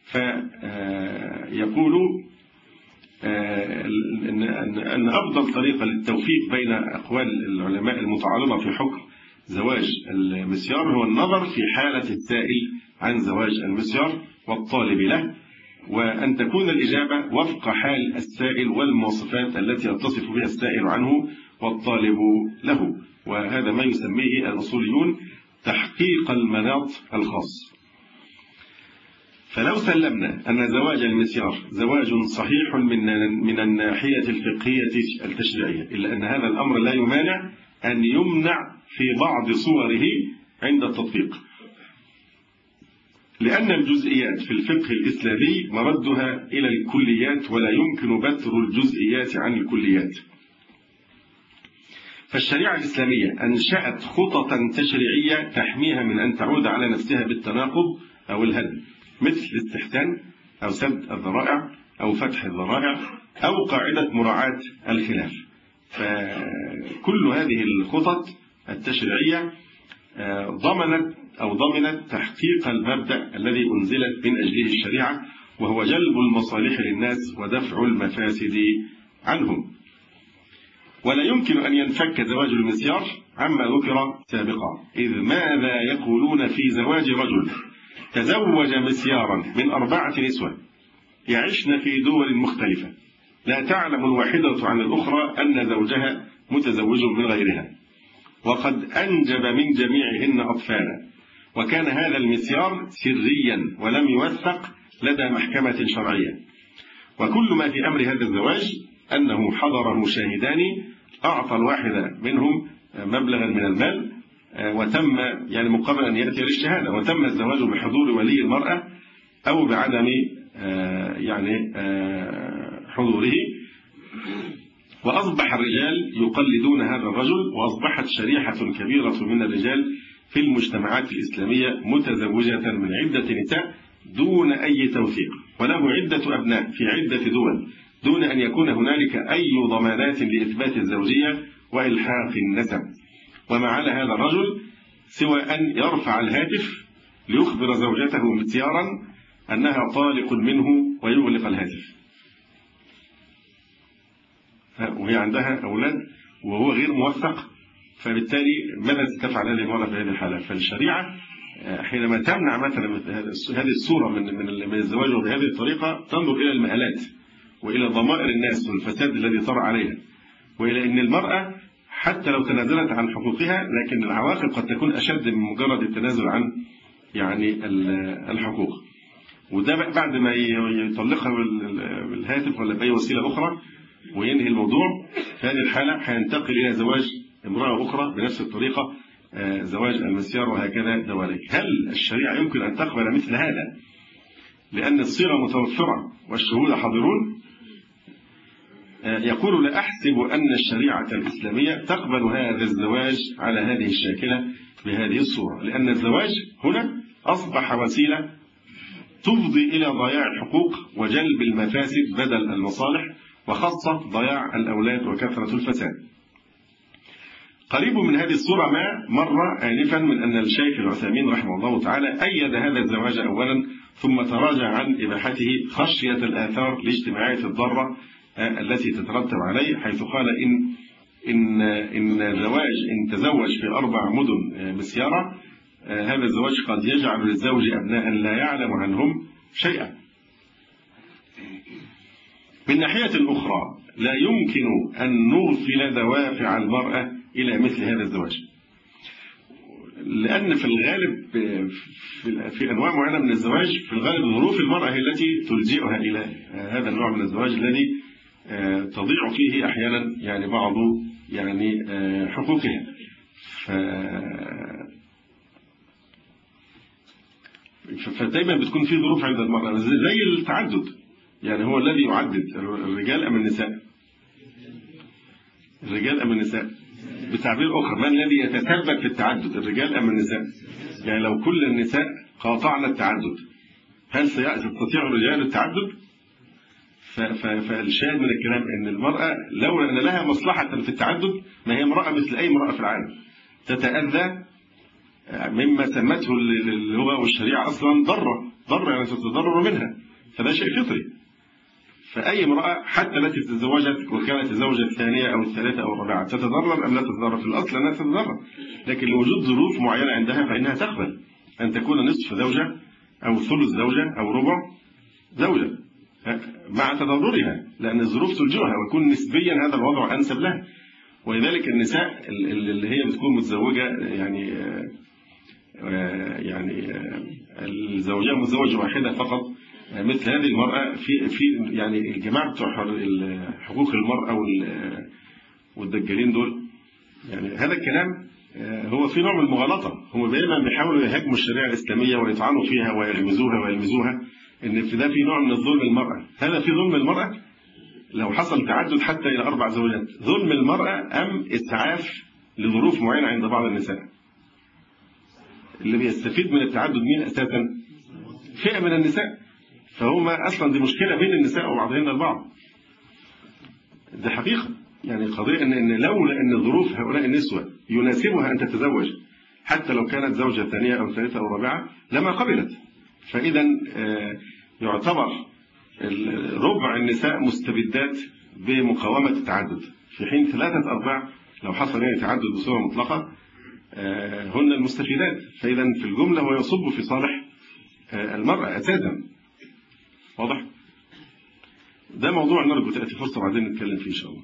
فيقول آه أن, أن أفضل طريقة للتوفيق بين أقوال العلماء المتعارضة في حكم زواج المسيار هو النظر في حالة السائل عن زواج المسيار والطالب له، وأن تكون الإجابة وفق حال السائل والمواصفات التي يتصف بها السائل عنه والطالب له، وهذا ما يسميه الأصوليون تحقيق المناط الخاص. فلو سلمنا أن زواج المسيار زواج صحيح من من الناحية الفقهية التشريعية، إلا أن هذا الأمر لا يمانع أن يمنع في بعض صوره عند التطبيق، لأن الجزئيات في الفقه الإسلامي مردها إلى الكليات ولا يمكن بتر الجزئيات عن الكليات. فالشريعة الإسلامية أنشأت خططا تشريعية تحميها من أن تعود على نفسها بالتناقض أو الهدم، مثل الاستحسان أو سد الذرائع أو فتح الذرائع أو قاعدة مراعاة الخلاف. فكل هذه الخطط التشريعية ضمنت أو ضمنت تحقيق المبدأ الذي أنزلت من أجله الشريعة، وهو جلب المصالح للناس ودفع المفاسد عنهم. ولا يمكن أن ينفك زواج المسيار عما ذكر سابقا، إذ ماذا يقولون في زواج رجل تزوج مسيارا من أربعة نسوة يعشن في دول مختلفة لا تعلم الواحدة عن الأخرى أن زوجها متزوج من غيرها، وقد أنجب من جميعهن أطفالا، وكان هذا المسيار سريا ولم يوثق لدى محكمة شرعية، وكل ما في أمر هذا الزواج أنه حضره شاهدان أعطى الواحدة منهم مبلغا من المال وتم يعني مقابل أن يأتي للشهادة، وتم الزواج بحضور ولي المرأة أو بعدم يعني حضوره، وأصبح الرجال يقلدون هذا الرجل، وأصبحت شريحة كبيرة من الرجال في المجتمعات الإسلامية متزوجة من عدة نساء دون أي توثيق، وله عدة أبناء في عدة دول دون أن يكون هنالك أي ضمانات لإثبات الزوجية وإلحاق النسب. وما على هذا الرجل سوى أن يرفع الهاتف ليخبر زوجته مسيارا أنها طالق منه ويغلق الهاتف، وهي عندها أولاد وهو غير موثق، فبالتالي ماذا تفعل هذه المرأة في هذه الحالة؟ فالشريعة حينما تمنع مثلا هذه الصورة من من الزواج بهذه الطريقة تنظر إلى المآلات وإلى ضمائر الناس والفساد الذي طرأ عليها، وإلى أن المرأة حتى لو تنازلت عن حقوقها لكن العواقب قد تكون أشد من مجرد التنازل عن يعني الحقوق. وده بعد ما يطلقها بالهاتف ولا بأي وسيلة أخرى وينهي الموضوع، في هذه الحالة هينتقل إلى زواج امرأة أخرى بنفس الطريقة، زواج المسيار وهكذا دواليك. هل الشريعة يمكن أن تقبل مثل هذا لأن الصيغة متوفرة والشهود حاضرون؟ يقول لا أحسب أن الشريعة الإسلامية تقبل هذا الزواج على هذه الشاكلة بهذه الصورة، لأن الزواج هنا أصبح وسيلة تفضي إلى ضياع الحقوق وجلب المفاسد بدل المصالح، وخاصة ضياع الأولاد وكثرة الفساد. قريب من هذه الصورة ما مر آنفا من أن الشيخ العثيمين رحمه الله تعالى أيد هذا الزواج أولا ثم تراجع عن إباحته خشية الآثار لاجتماعية الضرة التي تترتب عليه، حيث قال إن إن إن زواج إن تزوج في أربع مدن مسيارة هذا الزواج قد يجعل للزوج أبناء لا يعلم عنهم شيئا، من ناحية أخرى لا يمكن أن نغفل دوافع المرأة إلى مثل هذا الزواج، لأن في الغالب في أنواع معينة من الزواج في الغالب ظروف المرأة هي التي تلجئها إلى هذا النوع من الزواج الذي تضيع فيه أحيانا يعني بعض يعني حقوقها. فدايما بتكون في ظروف عند المرأة زي التعدد، يعني هو الذي يعدد الرجال أم النساء؟ الرجال أم النساء؟ بتعبير آخر، من الذي يتسبب في التعدد، الرجال أم النساء؟ يعني لو كل النساء قاطعنا التعدد هل سيستطيع الرجال التعدد؟ فالشاهد من الكلام أن المرأة لولا أن لها مصلحة في التعدد ما هي امرأة مثل أي امرأة في العالم، تتأذى مما سمته اللغة والشريعة أصلا ضرة ضرة يعني تتضرر منها، فده شيء فطري. فأي امرأة حتى التي تزوجت وكانت الزوجة الثانية أو الثالثة أو الرابعة تتضرر أم لا تتضرر؟ في الأصل أنها تتضرر، لكن لوجود ظروف معينة عندها فإنها تقبل أن تكون نصف زوجة أو ثلث زوجة أو ربع زوجة مع تضررها، لأن الظروف تلجئها ويكون نسبيا هذا الوضع أنسب لها. ولذلك النساء اللي هي بتكون متزوجة يعني يعني الزوجة متزوجة واحدة فقط مثل هذه المرأة في في يعني الجماعة بتوع حقوق المرأة والدجالين دول، يعني هذا الكلام هو في نوع من المغالطة، هم دايما بيحاولوا يهاجموا الشريعة الإسلامية ويطعنوا فيها ويغمزوها ويلمزوها إن في ده في نوع من الظلم المرأة. هذا في ظلم المرأة لو حصل تعدد حتى إلى أربع زوجات، ظلم المرأة أم إسعاف لظروف معينة عند بعض النساء؟ اللي بيستفيد من التعدد مين أساسا؟ فئة من النساء، فهم أصلا دي مشكلة بين النساء وبعضهن البعض. دي حقيقة، يعني قضية إن إن لولا إن ظروف هؤلاء النسوة يناسبها أن تتزوج حتى لو كانت زوجة ثانية أو ثالثة أو رابعة لما قبلت. فإذا يعتبر ربع النساء مستبدات بمقاومة التعدد، في حين ثلاثة أرباع لو حصل يعني تعدد بصورة مطلقة هن المستفيدات. فإذا في الجملة هو يصب في صالح المرأة أساسا. واضح؟ ده موضوع نرجو تأتي فرصة بعدين نتكلم فيه إن شاء الله.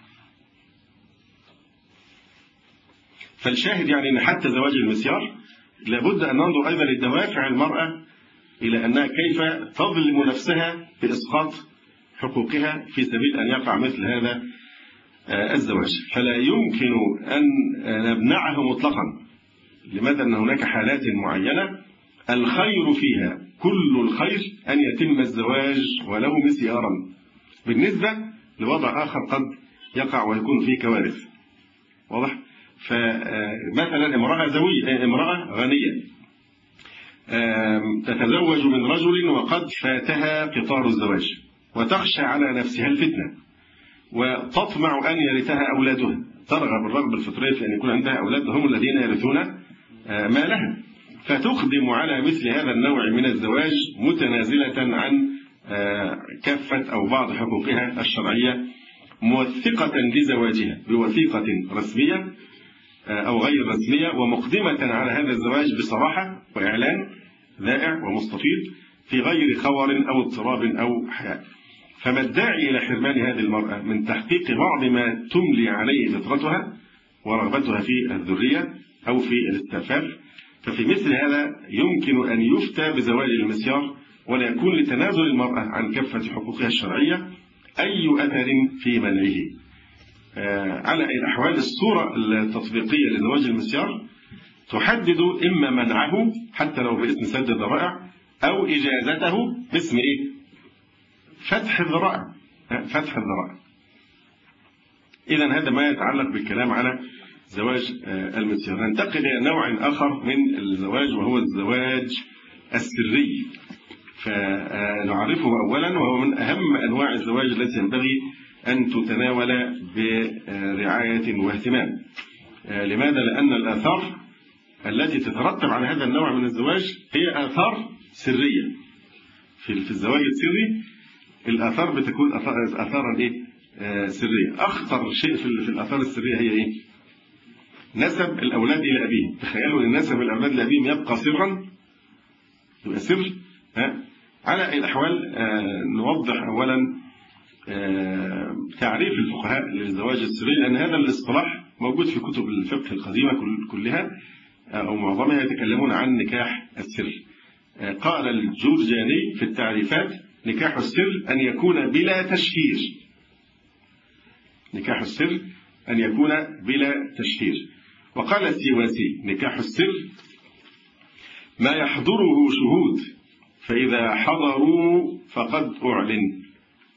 فالشاهد يعني أن حتى زواج المسيار لابد أن ننظر أيضا لدوافع المرأة إلى أنها كيف تظلم نفسها بإسقاط حقوقها في سبيل أن يقع مثل هذا الزواج. فلا يمكن أن نمنعه مطلقا. لماذا؟ أن هناك حالات معينة الخير فيها كل الخير أن يتم الزواج ولو مسيارا، بالنسبة لوضع آخر قد يقع ويكون فيه كوارث. واضح؟ فمثلا امرأة زوية، امرأة غنية تتزوج من رجل وقد فاتها قطار الزواج وتخشى على نفسها الفتنة وتطمع أن يرثها أولادها، ترغب الرغبة الفطرية في أن يكون عندها أولاد هم الذين يرثون مالها، فتقدم على مثل هذا النوع من الزواج متنازلة عن كافة أو بعض حقوقها الشرعية، موثقة لزواجها بوثيقة رسمية أو غير رسمية، ومقدمة على هذا الزواج بصراحة وإعلان ذائع ومستفيض في غير خور أو اضطراب أو حياء. فما الداعي إلى حرمان هذه المرأة من تحقيق بعض ما تملي عليه فطرتها ورغبتها في الذرية أو في الاستعفاف؟ ففي مثل هذا يمكن أن يفتى بزواج المسيار ولا يكون لتنازل المرأة عن كافة حقوقها الشرعية أي أثر في منعه. على أي الأحوال الصورة التطبيقية لزواج المسيار تحدد إما منعه حتى لو باسم سد الذرائع أو إجازته باسم إيه؟ فتح الذرائع. فتح الذرائع. إذن هذا ما يتعلق بالكلام على زواج المسيار. ننتقل إلى نوع آخر من الزواج وهو الزواج السري. فنعرفه أولا، وهو من أهم أنواع الزواج التي ينبغي أن تتناول برعاية واهتمام. لماذا؟ لأن الآثار التي تترتب على هذا النوع من الزواج هي آثار سرية. في الزواج السري الآثار بتكون آثارا إيه؟ سرية. أخطر شيء في الآثار السرية هي إيه؟ نسب الأولاد إلى أبيهم. تخيلوا أن نسب الأولاد لأبيهم يبقى سرا، يبقى سر. ها؟ على أي الأحوال نوضح أولا تعريف الفقهاء للزواج السري، لأن هذا الاصطلاح موجود في كتب الفقه القديمة كلها أو معظمها يتكلمون عن نكاح السر. قال الجورجاني في التعريفات: نكاح السر أن يكون بلا تشهير. نكاح السر أن يكون بلا تشهير. وقال السيواسي: نكاح السر ما يحضره شهود، فإذا حضروا فقد أعلن.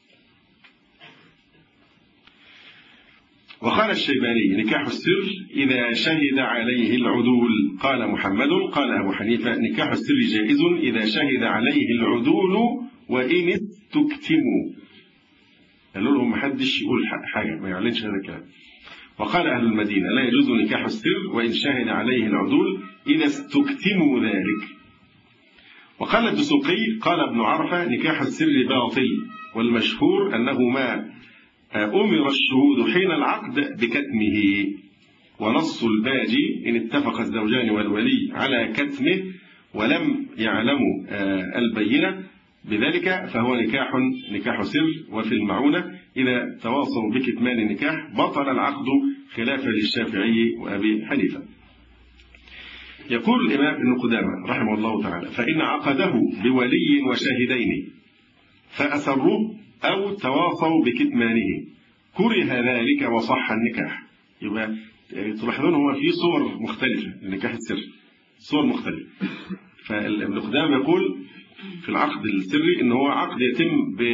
وقال الشيباني: نكاح السر إذا شهد عليه العدول. قال محمد: قال أبو حنيفة: نكاح السر جائز إذا شهد عليه العدول وإن استكتموا. قالوا لهم محدش يقول حاجة، ما يعلنش هذا الكلام. وقال أهل المدينة: لا يجوز نكاح السر وإن شهد عليه العدول إذا استكتموا ذلك. وقال الدسوقي: قال ابن عرفة: نكاح السر باطل، والمشهور أنه ما أمر الشهود حين العقد بكتمه. ونص الباجي: إن اتفق الزوجان والولي على كتمه ولم يعلموا البينة بذلك فهو نكاح نكاح سر. وفي المعونة: إذا تواصوا بكتمان النكاح بطل العقد، خلافا للشافعي وأبي حنيفة. يقول الإمام ابن قدامة رحمه الله تعالى: فإن عقده بولي وشاهدين فأسروه أو تواصوا بكتمانه كره ذلك وصح النكاح. يبقى تلاحظون هو في صور مختلفة لنكاح السر، صور مختلفة. فابن قدامة يقول في العقد السري إن هو عقد يتم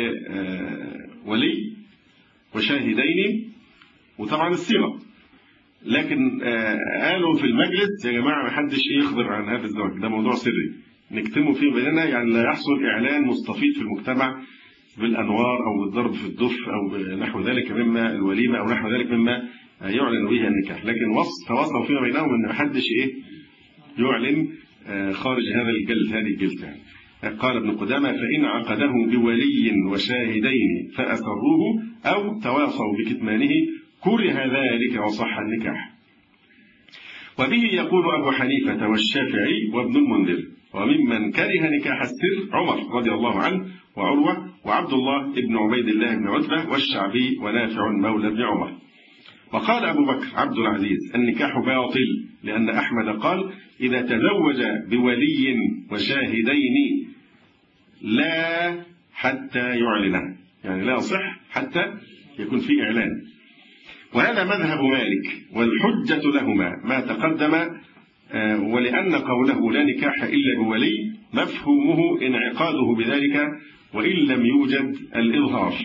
بولي وشاهدين، وطبعا الصيغة، لكن قالوا في المجلس: يا جماعة ما حدش يخبر عن هذا الزواج، ده موضوع سري نكتمه فيه بيننا، يعني لا يحصل إعلان مستفيض في المجتمع بالأنوار أو بالضرب في الدف أو نحو ذلك مما الوليمة أو نحو ذلك مما يعلن به النكاح. لكن وصف تواصلوا فيما بينهم أن ما حدش إيه يعلن خارج هذا الجلد، هذه الجلسة. قال ابن قدامة: فإن عقده بولي وشاهدين فأسروه أو تواصوا بكتمانه كره ذلك وصح النكاح. وبه يقول أبو حنيفة والشافعي وابن المنذر. وممن كره نكاح السر عمر رضي الله عنه وعروة وعبد الله بن عبيد الله بن عتبة والشعبي ونافع مولى بن عمر. وقال أبو بكر عبد العزيز: النكاح باطل، لأن أحمد قال: إذا تزوج بولي وشاهدين لا حتى يعلن، يعني لا يصح حتى يكون في إعلان. وهذا مذهب مالك، والحجة لهما ما تقدم، ولأن قوله لا نكاح إلا بولي مفهومه انعقاده بذلك وإن لم يوجد الإظهار،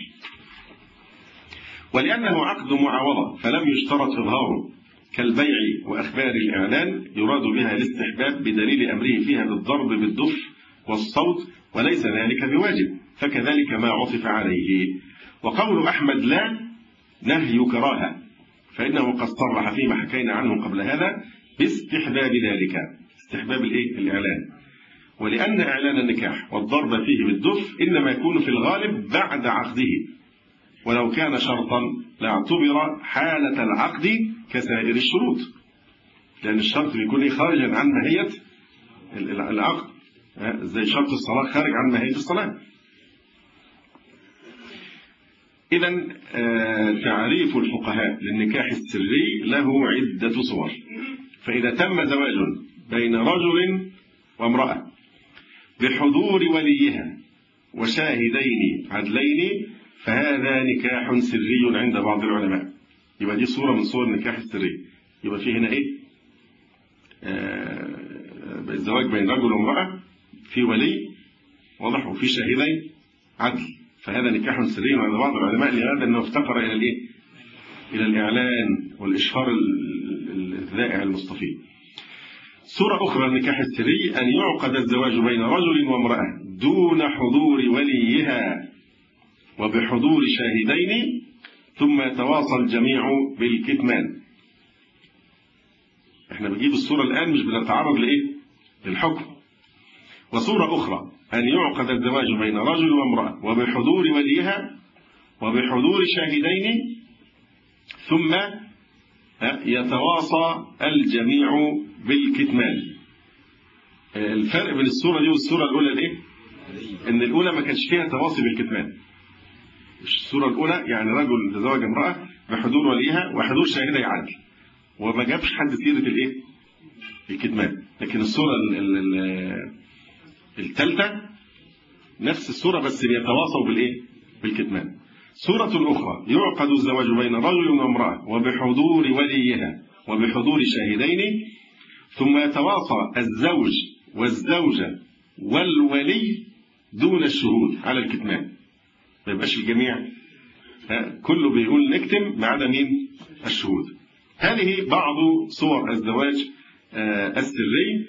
ولأنه عقد معاوضة فلم يشترط إظهاره، كالبيع وأخبار الإعلان يراد بها الاستحباب بدليل أمره فيها بالضرب بالدف والصوت، وليس ذلك بواجب، فكذلك ما عطف عليه. وقول أحمد لا نهي كراهة، فإنه قد صرح فيما حكينا عنه قبل هذا باستحباب ذلك، استحباب الإيه؟ الإعلان. ولأن إعلان النكاح والضرب فيه بالدف إنما يكون في الغالب بعد عقده، ولو كان شرطا لاعتبر حالة العقد كسائر الشروط، لأن الشرط بيكون خارجا عن ماهية العقد، زي شرط الصلاة خارج عن ماهية الصلاة. إذن تعريف الفقهاء للنكاح السري له عدة صور. فإذا تم زواج بين رجل وامرأة بحضور وليها وشاهدين عدلين فهذا نكاح سري عند بعض العلماء. يبقى دي صورة من صور النكاح السري. يبقى فيه هنا إيه؟ آه الزواج بين رجل وامرأة في ولي واضح وفي شاهدين عدل، فهذا نكاح سري عند بعض العلماء، لهذا أنه افتقر إلى الإيه؟ إلى الإعلان والإشهار الذائع المستفيض. صورة أخرى النكاح السري أن يعقد الزواج بين رجل وامرأة دون حضور وليها وبحضور شاهدين ثم يتواصل الجميع بالكتمان. احنا بنجيب الصورة الآن مش بنتعرض لإيه؟ للحكم. وصورة أخرى أن يعقد الزواج بين رجل وامرأة وبحضور وليها وبحضور شاهدين ثم يتواصى الجميع بالكتمان. الفرق بين الصورة دي والصورة الأولى الإيه؟ إن الأولى ما كانش فيها تواصي بالكتمان، الصورة الأولى يعني رجل تزوج امرأة بحضور وليها وحضور شاهدي عدل، وما جابش حد سيرة الإيه؟ الكتمان. لكن الصورة الثالثة نفس الصورة بس بيتواصوا بالإيه؟ بالكتمان. صورة أخرى يعقد الزواج بين رجل وامرأة وبحضور وليها وبحضور شاهدين، ثم يتواصى الزوج والزوجة والولي دون الشهود على الكتمان. ما يبقاش الجميع كله بيقول نكتم ما عدا مين؟ الشهود. هذه بعض صور الزواج السري،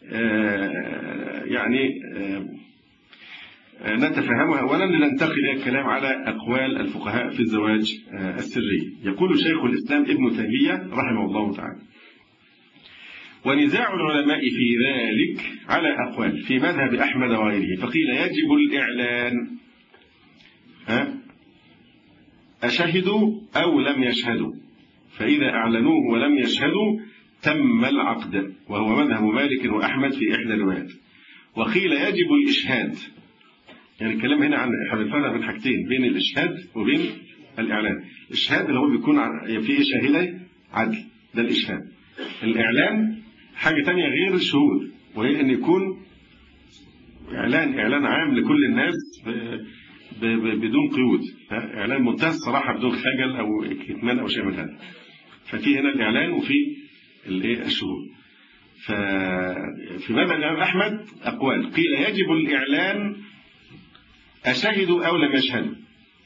يعني نتفهمها أولا لننتقل إلى الكلام على أقوال الفقهاء في الزواج السري. يقول شيخ الإسلام ابن تيمية رحمه الله تعالى: ونزاع العلماء في ذلك على أقوال في مذهب أحمد وغيره، فقيل يجب الإعلان ها أشهدوا أو لم يشهدوا، فإذا أعلنوه ولم يشهدوا تم العقد، وهو مذهب مالك وأحمد في إحدى الروايات. وقيل يجب الإشهاد، يعني الكلام هنا عن الفرق بين حاجتين، بين الإشهاد وبين الإعلان. الإشهاد اللي هو بيكون فيه شاهدي عدل، ده الإشهاد. الإعلان حاجة تانية غير الشهود، وهي أن يكون إعلان إعلان عام لكل الناس بدون قيود، إعلان منتهى الصراحة بدون خجل أو كتمان أو شيء من هذا. ففي هنا الإعلان وفي الشهود. ففي مذهب الإمام أحمد أقوال، قيل يجب الإعلان أشهدوا أو لم يشهدوا،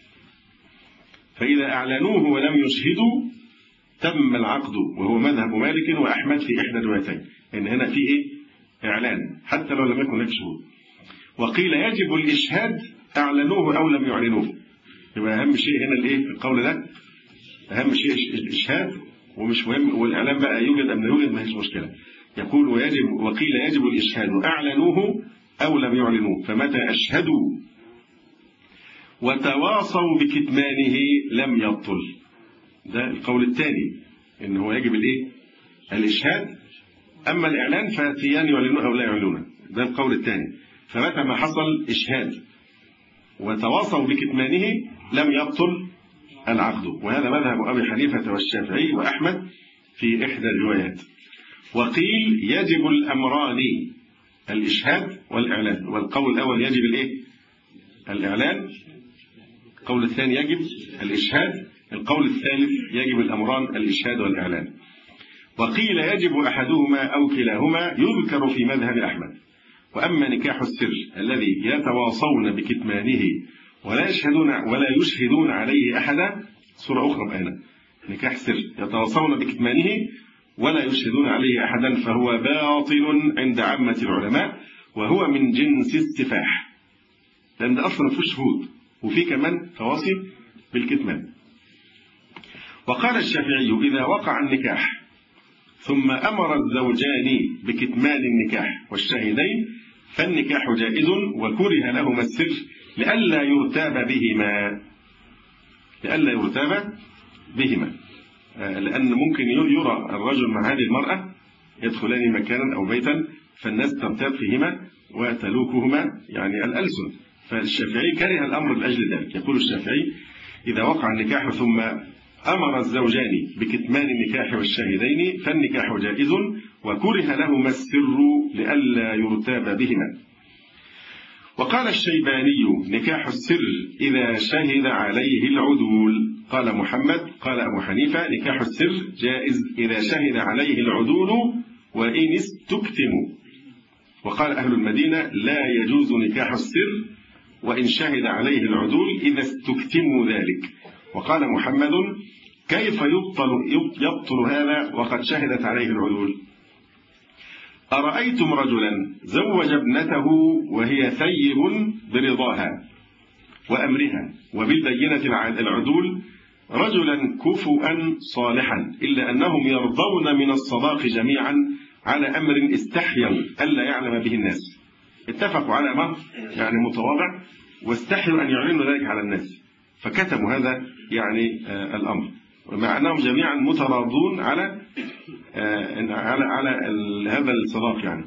فإذا أعلنوه ولم يشهدوا تم العقد، وهو مذهب مالك وأحمد في إحدى الروايتين، إن هنا في إيه؟ إعلان حتى لو لم يكن هناك شهود. وقيل يجب الإشهاد أعلنوه أو لم يعلنوه. يبقى أهم شيء هنا الإيه؟ القول ده أهم شيء الإشهاد، ومش مهم والإعلان بقى يوجد أم لا يوجد، ما هيش مشكلة. يقول ويجب وقيل يجب الإشهاد أعلنوه أو لم يعلنوه، فمتى أشهدوا وتواصوا بكتمانه لم يبطل. ده القول الثاني، إن هو يجب الإيه؟ الإشهاد. أما الإعلان فأتيان يعلنون أو لا يعلنون، ده القول الثاني. فمتى ما حصل إشهاد وتواصوا بكتمانه لم يبطل العقد، وهذا مذهب أبي حنيفة والشافعي وأحمد في إحدى الروايات. وقيل يجب الأمران، الإشهاد والإعلان، والقول الأول يجب الإيه؟ الإعلان، القول الثاني يجب الإشهاد، القول الثالث يجب الأمران الإشهاد والإعلان. وقيل يجب أحدهما أو كلاهما، يذكر في مذهب أحمد. وأما نكاح السر الذي يتواصون بكتمانه ولا يشهدون ولا يشهدون عليه أحدا، صورة أخرى بأنا نكاح سر يتواصون بكتمانه ولا يشهدون عليه أحدا، فهو باطل عند عامة العلماء، وهو من جنس السفاح، لأن ده أصلا فيه شهود وفي كمان تواصي بالكتمان. وقال الشافعي إذا وقع النكاح ثم أمر الزوجان بكتمان النكاح والشاهدين فالنكاح جائز، وكره لهما السر لئلا يرتاب بهما لئلا يرتاب بهما لأن ممكن يرى الرجل مع هذه المرأة يدخلان مكانا أو بيتا فالناس ترتاب فيهما وتلوكهما، يعني الألسن. فالشافعي كره الأمر لأجل ذلك. يقول الشافعي إذا وقع النكاح ثم أمر الزوجان بكتمان النكاح والشاهدين فالنكاح جائز، وكره لهما السر لئلا يرتاب بهما. وقال الشيباني نكاح السر إذا شهد عليه العدول. قال محمد قال أبو حنيفة نكاح السر جائز إذا شهد عليه العدول وإن استكتموا. وقال أهل المدينة لا يجوز نكاح السر وإن شهد عليه العدول إذا استكتموا ذلك. وقال محمد كيف يبطل, يبطل هذا وقد شهدت عليه العدول؟ أرأيتم رجلا زوج ابنته وهي ثيب برضاها وأمرها وبالبينة العدول رجلا كفؤا صالحا، إلا أنهم يرضون من الصداق جميعا على أمر استحيوا ألا يعلم به الناس. اتفقوا على أمر يعني متواضع واستحيوا أن يعلنوا ذلك على الناس، فكتموا هذا يعني آه الأمر، ومع أنهم جميعا متراضون على آه على على هذا الصداق يعني.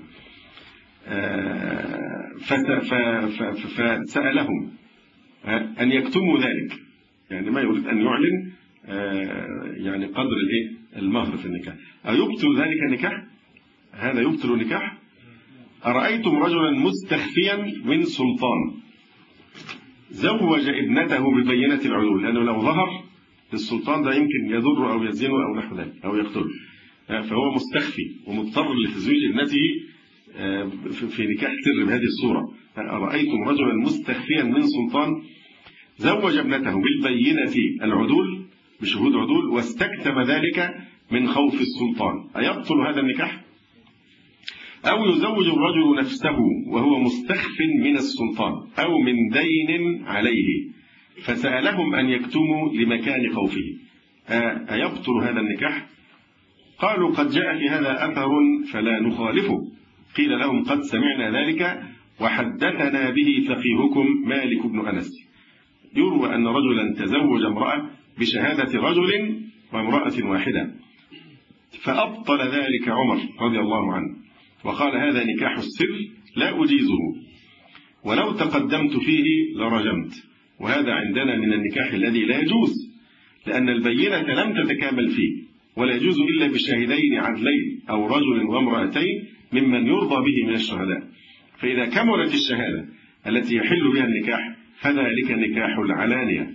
آه فسألهم أن يكتموا ذلك يعني ما يريد أن يعلن يعني قدر الإيه المهر في النكاح. أيبطل ذلك النكاح؟ هذا يبطل النكاح. أرأيتم رجلا مستخفيا من سلطان زوج ابنته ببينة العدول، لأنه لو ظهر للسلطان ده يمكن يضر أو يزينه أو نحو ذلك أو يقتله، فهو مستخفي ومضطر لتزويج ابنته في نكاح سر بهذه الصورة. أرأيتم رجلا مستخفيا من سلطان زوج ابنته بالبينة العدول بشهود عدول واستكتم ذلك من خوف السلطان، أيبطل هذا النكاح؟ أو يزوج الرجل نفسه وهو مستخف من السلطان أو من دين عليه فسألهم أن يكتموا لمكان خوفه، أيبطل هذا النكاح؟ قالوا قد جاء في هذا أثر فلا نخالفه. قيل لهم قد سمعنا ذلك وحدثنا به فقيهكم مالك بن أنس. يروى أن رجلا تزوج امرأة بشهادة رجل وامرأة واحدة فأبطل ذلك عمر رضي الله عنه وقال هذا نكاح السر لا أجيزه، ولو تقدمت فيه لرجمت. وهذا عندنا من النكاح الذي لا يجوز، لأن البينة لم تتكامل فيه، ولا يجوز إلا بشاهدين عدلين أو رجل وامرأتين ممن يرضى به من الشهداء. فإذا كملت الشهادة التي يحل بها النكاح فذلك نكاح العلانية.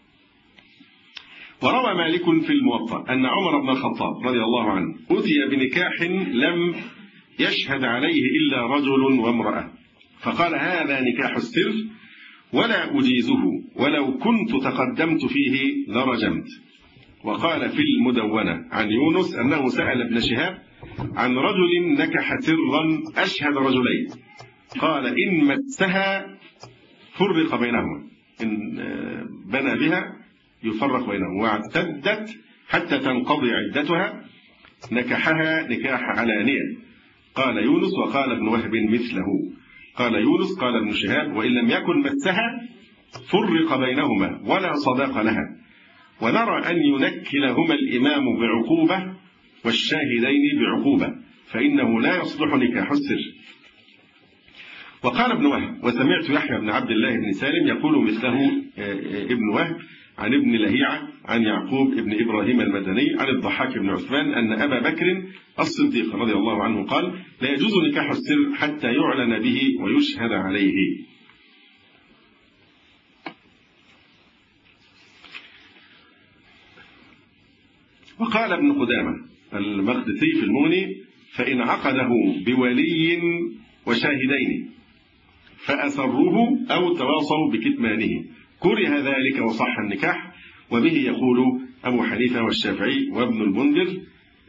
وروى مالك في الموطأ أن عمر بن الخطاب رضي الله عنه أتي بنكاح لم يشهد عليه إلا رجل وامرأة، فقال هذا نكاح السر ولا أجيزه، ولو كنت تقدمت فيه لرجمت. وقال في المدونة عن يونس أنه سأل ابن شهاب عن رجل نكح سرا أشهد رجلين، قال إن مسها فرق بينهما، إن بنى بها يفرق بينهم، واعتدت حتى تنقضي عدتها نكحها نكاح علانية. قال يونس وقال ابن وهب مثله. قال يونس قال ابن شهاب وإن لم يكن مسها فرق بينهما ولا صداق لها، ونرى أن ينكلهما الإمام بعقوبة والشاهدين بعقوبة، فإنه لا يصلح نكاح السر. وقال ابن وهب وسمعت يحيى بن عبد الله بن سالم يقول مثله ابن وهب عن ابن لهيعة عن يعقوب ابن إبراهيم المدني عن الضحاك بن عثمان أن أبا بكر الصديق رضي الله عنه قال لا يجوز نكاح السر حتى يعلن به ويشهد عليه. وقال ابن قدامة المقدسي في المغني فإن عقده بولي وشاهدين فأسروه أو تواصوا بكتمانه كره ذلك وصح النكاح. وبه يقول أبو حنيفة والشافعي وابن المنذر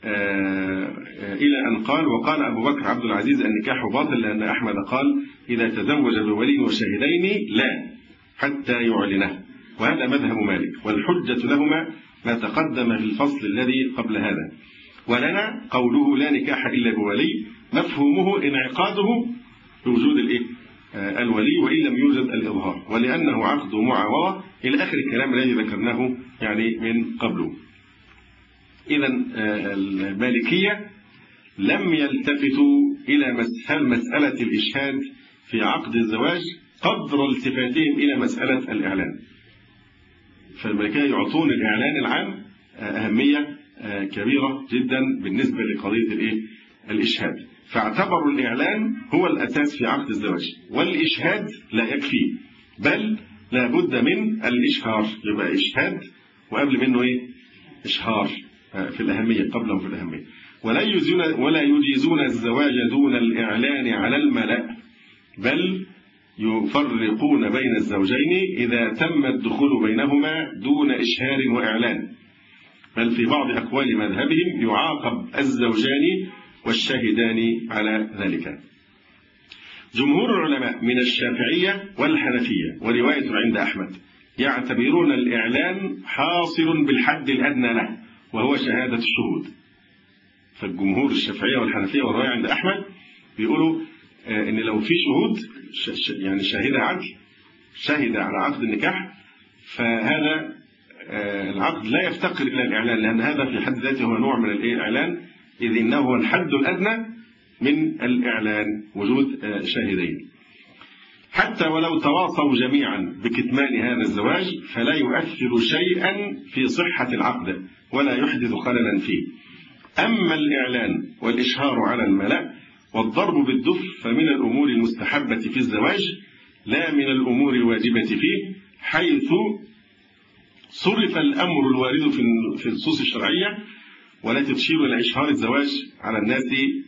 إلى أن قال وقال أبو بكر عبد العزيز النكاح باطل، لأن أحمد قال إذا تزوج بولي وشاهدين لا حتى يعلنه، وهذا مذهب مالك، والحجة لهما ما تقدم في الفصل الذي قبل هذا. ولنا قوله لا نكاح إلا بولي مفهومه انعقاده بوجود الإيه؟ الولي وإن لم يوجد الإظهار، ولأنه عقد معاوضة إلى آخر الكلام الذي ذكرناه يعني من قبله. إذا المالكية لم يلتفتوا إلى مسألة الإشهاد في عقد الزواج قدر التفاتهم إلى مسألة الإعلان. فالمالكية يعطون الإعلان العام أهمية كبيرة جدا بالنسبة لقضية الإيه؟ الإشهاد، فاعتبروا الإعلان هو الأساس في عقد الزواج، والإشهاد لا يكفي بل لا بد من الإشهار. يبقى إشهاد وقبل منه إيه؟ إشهار في الأهمية، قبله في الأهمية. ولا يجيزون ولا يجيزون الزواج دون الإعلان على الملأ، بل يفرقون بين الزوجين إذا تم الدخول بينهما دون إشهار وإعلان، بل في بعض أقوال مذهبهم يعاقب الزوجان والشاهدان على ذلك. جمهور العلماء من الشافعية والحنفية ورواية عند أحمد يعتبرون الإعلان حاصل بالحد الأدنى له وهو شهادة الشهود. فالجمهور الشافعية والحنفية والرواية عند أحمد بيقولوا إن لو في شهود يعني شاهد عدل شهد على عقد النكاح فهذا العقد لا يفتقر إلى الإعلان، لأن هذا في حد ذاته هو نوع من الإعلان، إذ إنه هو الحد الأدنى من الإعلان وجود شاهدين. حتى ولو تواصوا جميعا بكتمان هذا الزواج فلا يؤثر شيئا في صحة العقد ولا يحدث خللا فيه. أما الإعلان والإشهار على الملأ والضرب بالدف فمن الأمور المستحبة في الزواج لا من الأمور الواجبة فيه، حيث صرف الأمر الوارد في النصوص الشرعية والتي تشير إلى إشهار الزواج على الناس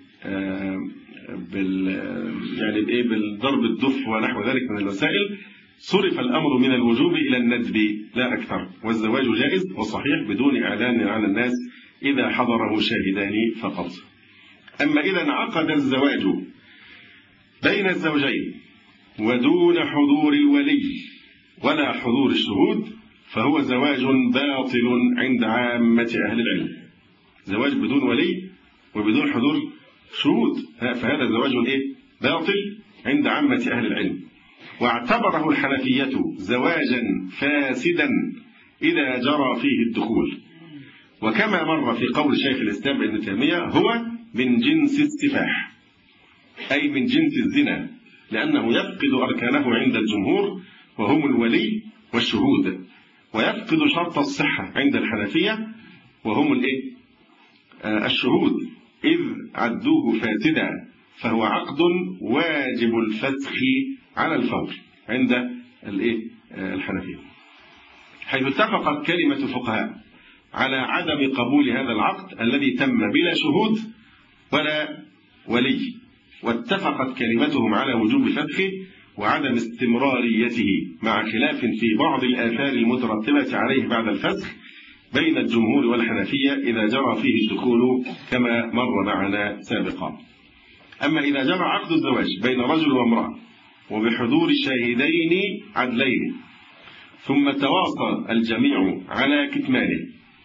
بال يعني بايه بالضرب الدف ونحو ذلك من الوسائل. صرف الأمر من الوجوب إلى الندب لا أكثر، والزواج جائز وصحيح بدون إعلان على الناس إذا حضره شاهدان فقط. أما إذا انعقد الزواج بين الزوجين ودون حضور الولي ولا حضور الشهود فهو زواج باطل عند عامة أهل العلم. زواج بدون ولي وبدون حضور شهود فهذا زواج إيه؟ باطل عند عامة أهل العلم. واعتبره الحنفية زواجا فاسدا إذا جرى فيه الدخول، وكما مر في قول شيخ الإسلام ابن تيمية هو من جنس السفاح أي من جنس الزنا، لأنه يفقد أركانه عند الجمهور وهم الولي والشهود، ويفقد شرط الصحة عند الحنفية وهم الإيه؟ آه الشهود، إذ عدوه فاسدا فهو عقد واجب الفسخ على الفور عند الإيه؟ آه الحنفية، حيث اتفقت كلمة الفقهاء على عدم قبول هذا العقد الذي تم بلا شهود ولا ولي، واتفقت كلمتهم على وجوب فسخه وعدم استمراريته مع خلاف في بعض الآثار المترتبة عليه بعد الفسخ بين الجمهور والحنفية إذا جرى فيه الدخول كما مر معنا سابقا. أما إذا جرى عقد الزواج بين رجل وامرأة وبحضور شاهدين عدلين ثم تواصل الجميع على كتمانه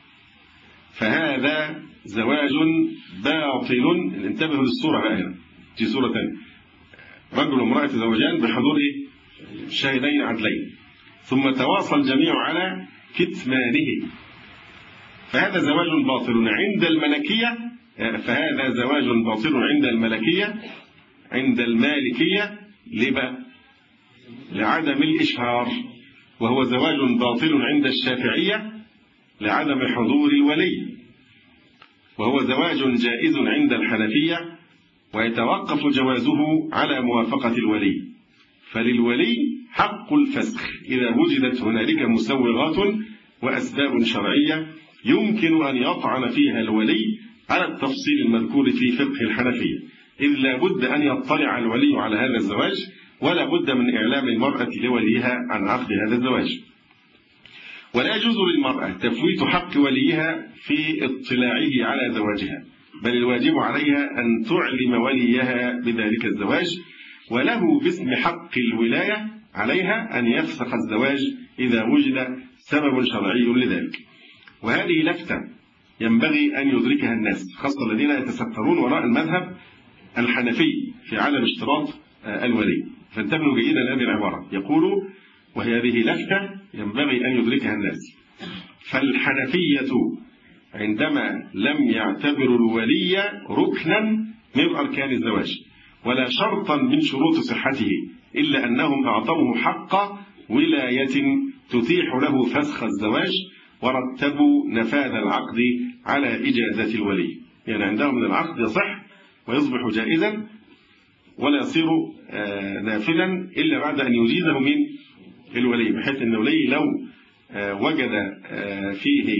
فهذا زواج باطل. انتبهوا للصورة بقى هنا، دي صورة ثانية، رجل وامرأة يتزوجان بحضور إيه؟ شاهدين عدلين ثم تواصل الجميع على كتمانه فهذا زواج باطل عند الملكية فهذا زواج باطل عند الملكية عند المالكية لبا لعدم الإشهار، وهو زواج باطل عند الشافعية لعدم حضور الولي، وهو زواج جائز عند الحنفية ويتوقف جوازه على موافقة الولي، فللولي حق الفسخ إذا وجدت هنالك مسوغات وأسباب شرعية يمكن أن يطعن فيها الولي على التفصيل المذكور في فقه الحنفية، إذ لا بد أن يطلع الولي على هذا الزواج ولا بد من إعلام المرأة لوليها عن عقد هذا الزواج. ولا يجوز للمرأة تفويت حق وليها في اطلاعه على زواجها، بل الواجب عليها أن تعلم وليها بذلك الزواج، وله باسم حق الولاية عليها أن يفسخ الزواج إذا وجد سبب شرعي لذلك. وهذه لفتة ينبغي أن يدركها الناس خاصة الذين يتسترون وراء المذهب الحنفي في عدم اشتراط الولي، فانتبهوا جيدا لهذه العبارة. يقول وهذه لفتة ينبغي أن يدركها الناس، فالحنفية عندما لم يعتبروا الولي ركنا من أركان الزواج ولا شرطا من شروط صحته إلا أنهم أعطوه حق ولاية تتيح له فسخ الزواج ورتبوا نفاذ العقد على إجازة الولي، يعني عندهم العقد يصح ويصبح جائزا ولا يصير نافذا إلا بعد أن يجيزه من الولي، بحيث أن الولي لو وجد فيه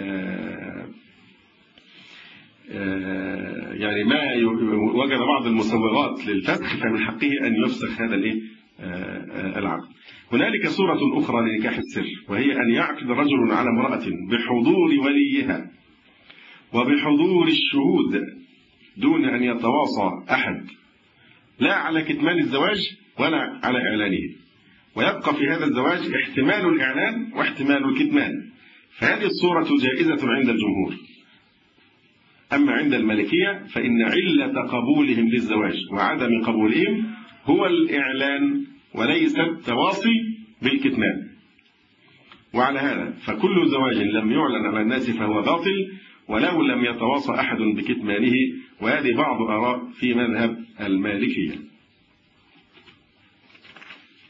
يعني ما وجد بعض المسوغات للفسخ فمن حقه أن يفسخ هذا العقد. هنالك صورة أخرى لنكاح السر، وهي أن يعقد رجل على امرأة بحضور وليها وبحضور الشهود دون أن يتواصى أحد لا على كتمان الزواج ولا على إعلانه، ويبقى في هذا الزواج احتمال الإعلان واحتمال الكتمان، فهذه الصورة جائزة عند الجمهور. أما عند المالكية فإن علة قبولهم للزواج وعدم قبولهم هو الإعلان وليس التواصي بالكتمان. وعلى هذا فكل زواج لم يعلن على الناس فهو باطل ولو لم يتواصى أحد بكتمانه، وهذه بعض آراء في مذهب المالكية.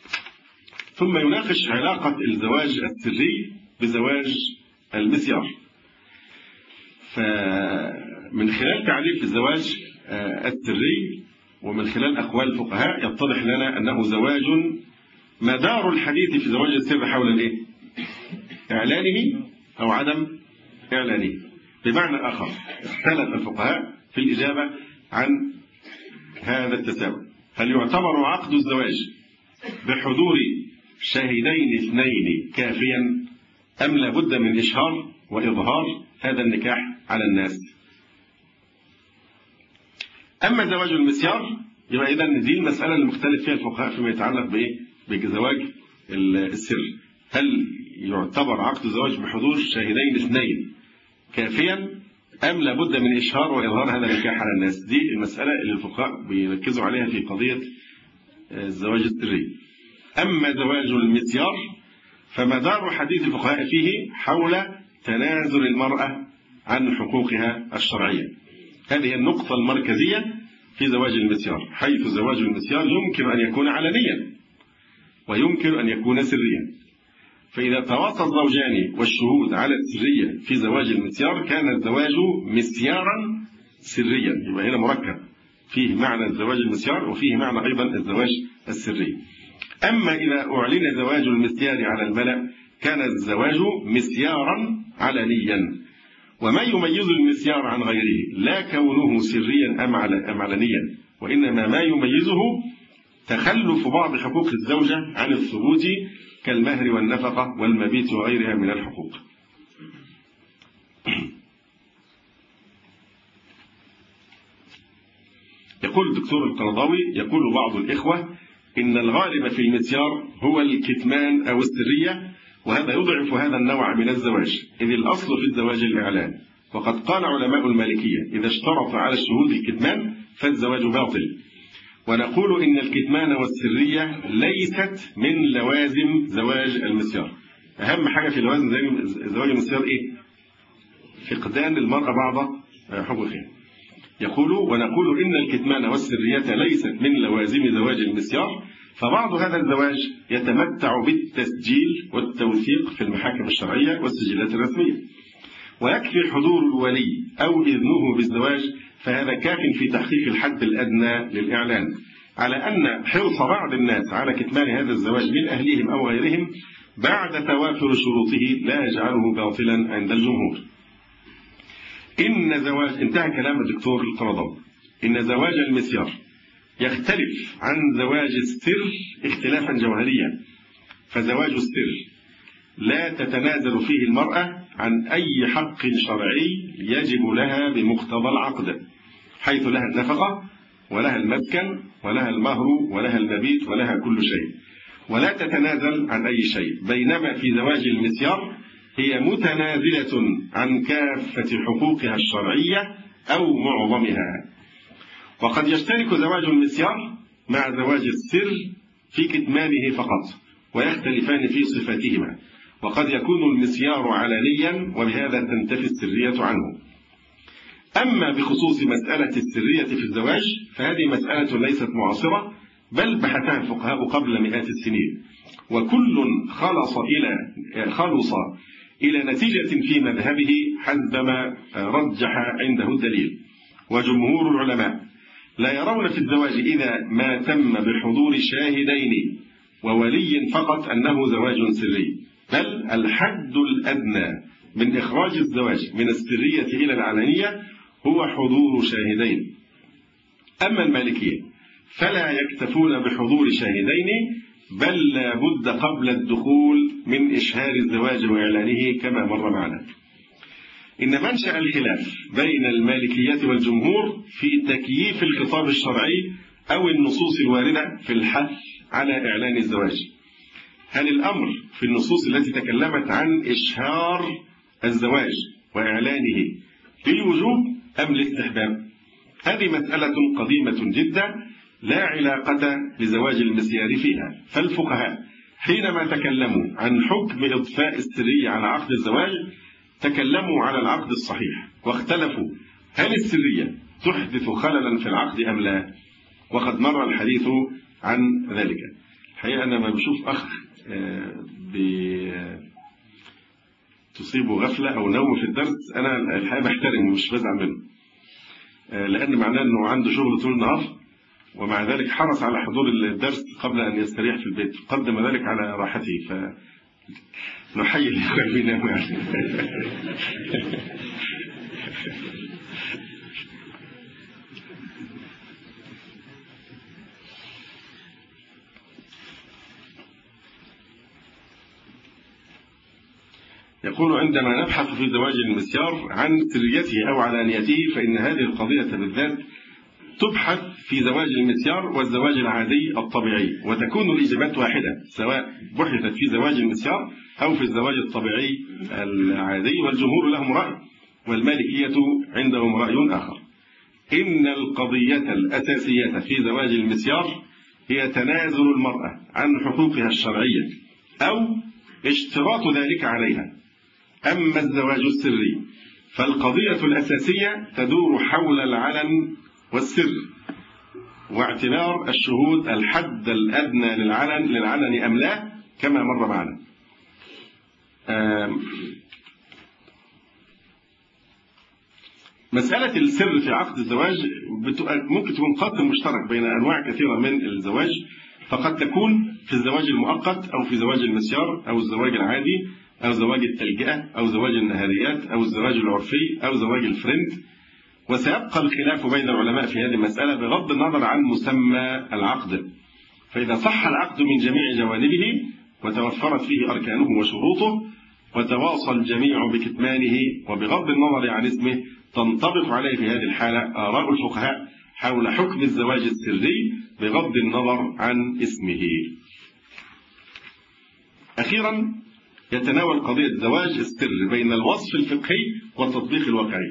ثم يناقش علاقة الزواج السري بزواج المسيار. فمن خلال تعريف الزواج السري ومن خلال أقوال الفقهاء يتضح لنا أنه زواج مدار الحديث في زواج السر حول الإيه؟ إعلانه أو عدم إعلانه. بمعنى آخر اختلف الفقهاء في الإجابة عن هذا التساؤل: هل يعتبر عقد الزواج بحضور شاهدين اثنين كافيا أم لا بد من إشهار وإظهار هذا النكاح على الناس؟ أما زواج المسيار يبقى إذن دي المسألة اللي مختلف فيها الفقهاء فيما يتعلق بإيه؟ بزواج السر. هل يعتبر عقد الزواج بحضور شاهدين اثنين كافيا أم لابد من إشهار وإظهار هذا النكاح على الناس؟ دي المسألة اللي الفقهاء بيركزوا عليها في قضية الزواج السري. أما زواج المسيار فمدار حديث الفقهاء فيه حول تنازل المرأة عن حقوقها الشرعية. هذه النقطة المركزية في زواج المسيار، حيث زواج المسيار يمكن أن يكون علنيا ويمكن أن يكون سريا. فإذا تواصى الزوجان والشهود على السرية في زواج المسيار كان الزواج مسيارا سريا. يبقى هنا مركب فيه معنى الزواج المسيار وفيه معنى أيضا الزواج السري. أما إذا أعلن زواج المسيار على الملأ كان الزواج مسيارا علنيا. وما يميز المسيار عن غيره لا كونه سريا أم علنيا، وإنما ما يميزه تخلف بعض حقوق الزوجة عن الثبوت كالمهر والنفقة والمبيت وغيرها من الحقوق. يقول الدكتور القرضاوي: يقول بعض الإخوة إن الغالب في المسيار هو الكتمان أو السرية، وهذا يضعف هذا النوع من الزواج، إذ الأصل في الزواج الإعلان. وقد قال علماء المالكية: إذا اشترط على الشهود الكتمان فالزواج باطل. ونقول إن الكتمان والسرية ليست من لوازم زواج المسيار. أهم حاجة في لوازم زواج المسيار إيه؟ فقدان المرأة بعض حقوقها. يقول: ونقول إن الكتمان والسرية ليست من لوازم زواج المسيار، فبعض هذا الزواج يتمتع بالتسجيل والتوثيق في المحاكم الشرعية والسجلات الرسمية، ويكفي حضور الولي أو إذنه بالزواج، فهذا كاف في تحقيق الحد الأدنى للإعلان، على أن حرص بعض الناس على كتمان هذا الزواج من أهلهم أو غيرهم بعد توافر شروطه لا يجعله باطلا عند الجمهور. إن زواج انتهى كلام الدكتور القرضاوي: إن زواج المسيار يختلف عن زواج السر اختلافا جوهريا، فزواج السر لا تتنازل فيه المرأة عن أي حق شرعي يجب لها بمقتضى العقد، حيث لها النفقة ولها المسكن ولها المهر ولها المبيت ولها كل شيء، ولا تتنازل عن أي شيء. بينما في زواج المسيار هي متنازلة عن كافة حقوقها الشرعية أو معظمها. وقد يشترك زواج المسيار مع زواج السر في كتمانه فقط، ويختلفان في صفاتهما، وقد يكون المسيار علنيا وبهذا تنتفي السرية عنه. أما بخصوص مسألة السرية في الزواج فهذه مسألة ليست معاصرة، بل بحثها الفقهاء قبل مئات السنين، وكل خلص إلى خلص إلى نتيجة في مذهبه حسبما رجح عنده الدليل. وجمهور العلماء لا يرون في الزواج إذا ما تم بحضور شاهدين وولي فقط أنه زواج سري، بل الحد الأدنى من إخراج الزواج من السرية إلى العلنية هو حضور شاهدين. أما المالكية فلا يكتفون بحضور شاهدين، بل لا بد قبل الدخول من إشهار الزواج وإعلانه كما مر معنا. إن منشأ الخلاف بين المالكية والجمهور في تكييف الخطاب الشرعي أو النصوص الواردة في الحث على إعلان الزواج. هل الأمر في النصوص التي تكلمت عن إشهار الزواج وإعلانه للوجوب أم الاستحباب؟ هذه مسألة قديمة جدا لا علاقة لزواج المسيار فيها. فالفقهاء حينما تكلموا عن حكم إضفاء السرية على عقد الزواج تكلموا على العقد الصحيح، واختلفوا هل السرية تحدث خللا في العقد أم لا، وقد مر الحديث عن ذلك. الحقيقة أنا ما بشوف أخ تصيبه غفلة أو نوم في الدرس، أنا الحقيقة بحترمه مش بزعل منه، لأن معناه أنه عنده شغل طول النهار ومع ذلك حرص على حضور الدرس قبل أن يستريح في البيت، قدم ذلك على راحته، فنحيي الإخوان بينام يعني. يقول: عندما نبحث في زواج المسيار عن سريته أو علانيته فإن هذه القضية بالذات تبحث في زواج المسيار والزواج العادي الطبيعي، وتكون الإجابات واحدة سواء بحثت في زواج المسيار أو في الزواج الطبيعي العادي، والجمهور لهم رأي والمالكية عندهم رأي آخر. إن القضية الأساسية في زواج المسيار هي تنازل المرأة عن حقوقها الشرعية أو اشتراط ذلك عليها. أما الزواج السري فالقضية الأساسية تدور حول العلن والسر، واعتبار الشهود الحد الأدنى للعلن للعلن أم لا كما مر معنا. مسألة السر في عقد الزواج ممكن تكون خط مشترك بين أنواع كثيرة من الزواج، فقد تكون في الزواج المؤقت أو في زواج المسيار أو الزواج العادي أو زواج التلجئة أو زواج النهاريات أو الزواج العرفي أو زواج الفرند. وسيبقى الخلاف بين العلماء في هذه المسألة بغض النظر عن مسمى العقد، فإذا صح العقد من جميع جوانبه وتوفرت فيه أركانه وشروطه وتواصل الجميع بكتمانه وبغض النظر عن اسمه، تنطبق عليه في هذه الحالة آراء الفقهاء حول حكم الزواج السري بغض النظر عن اسمه. أخيرا يتناول قضية زواج السر بين الوصف الفقهي والتطبيق الواقعي.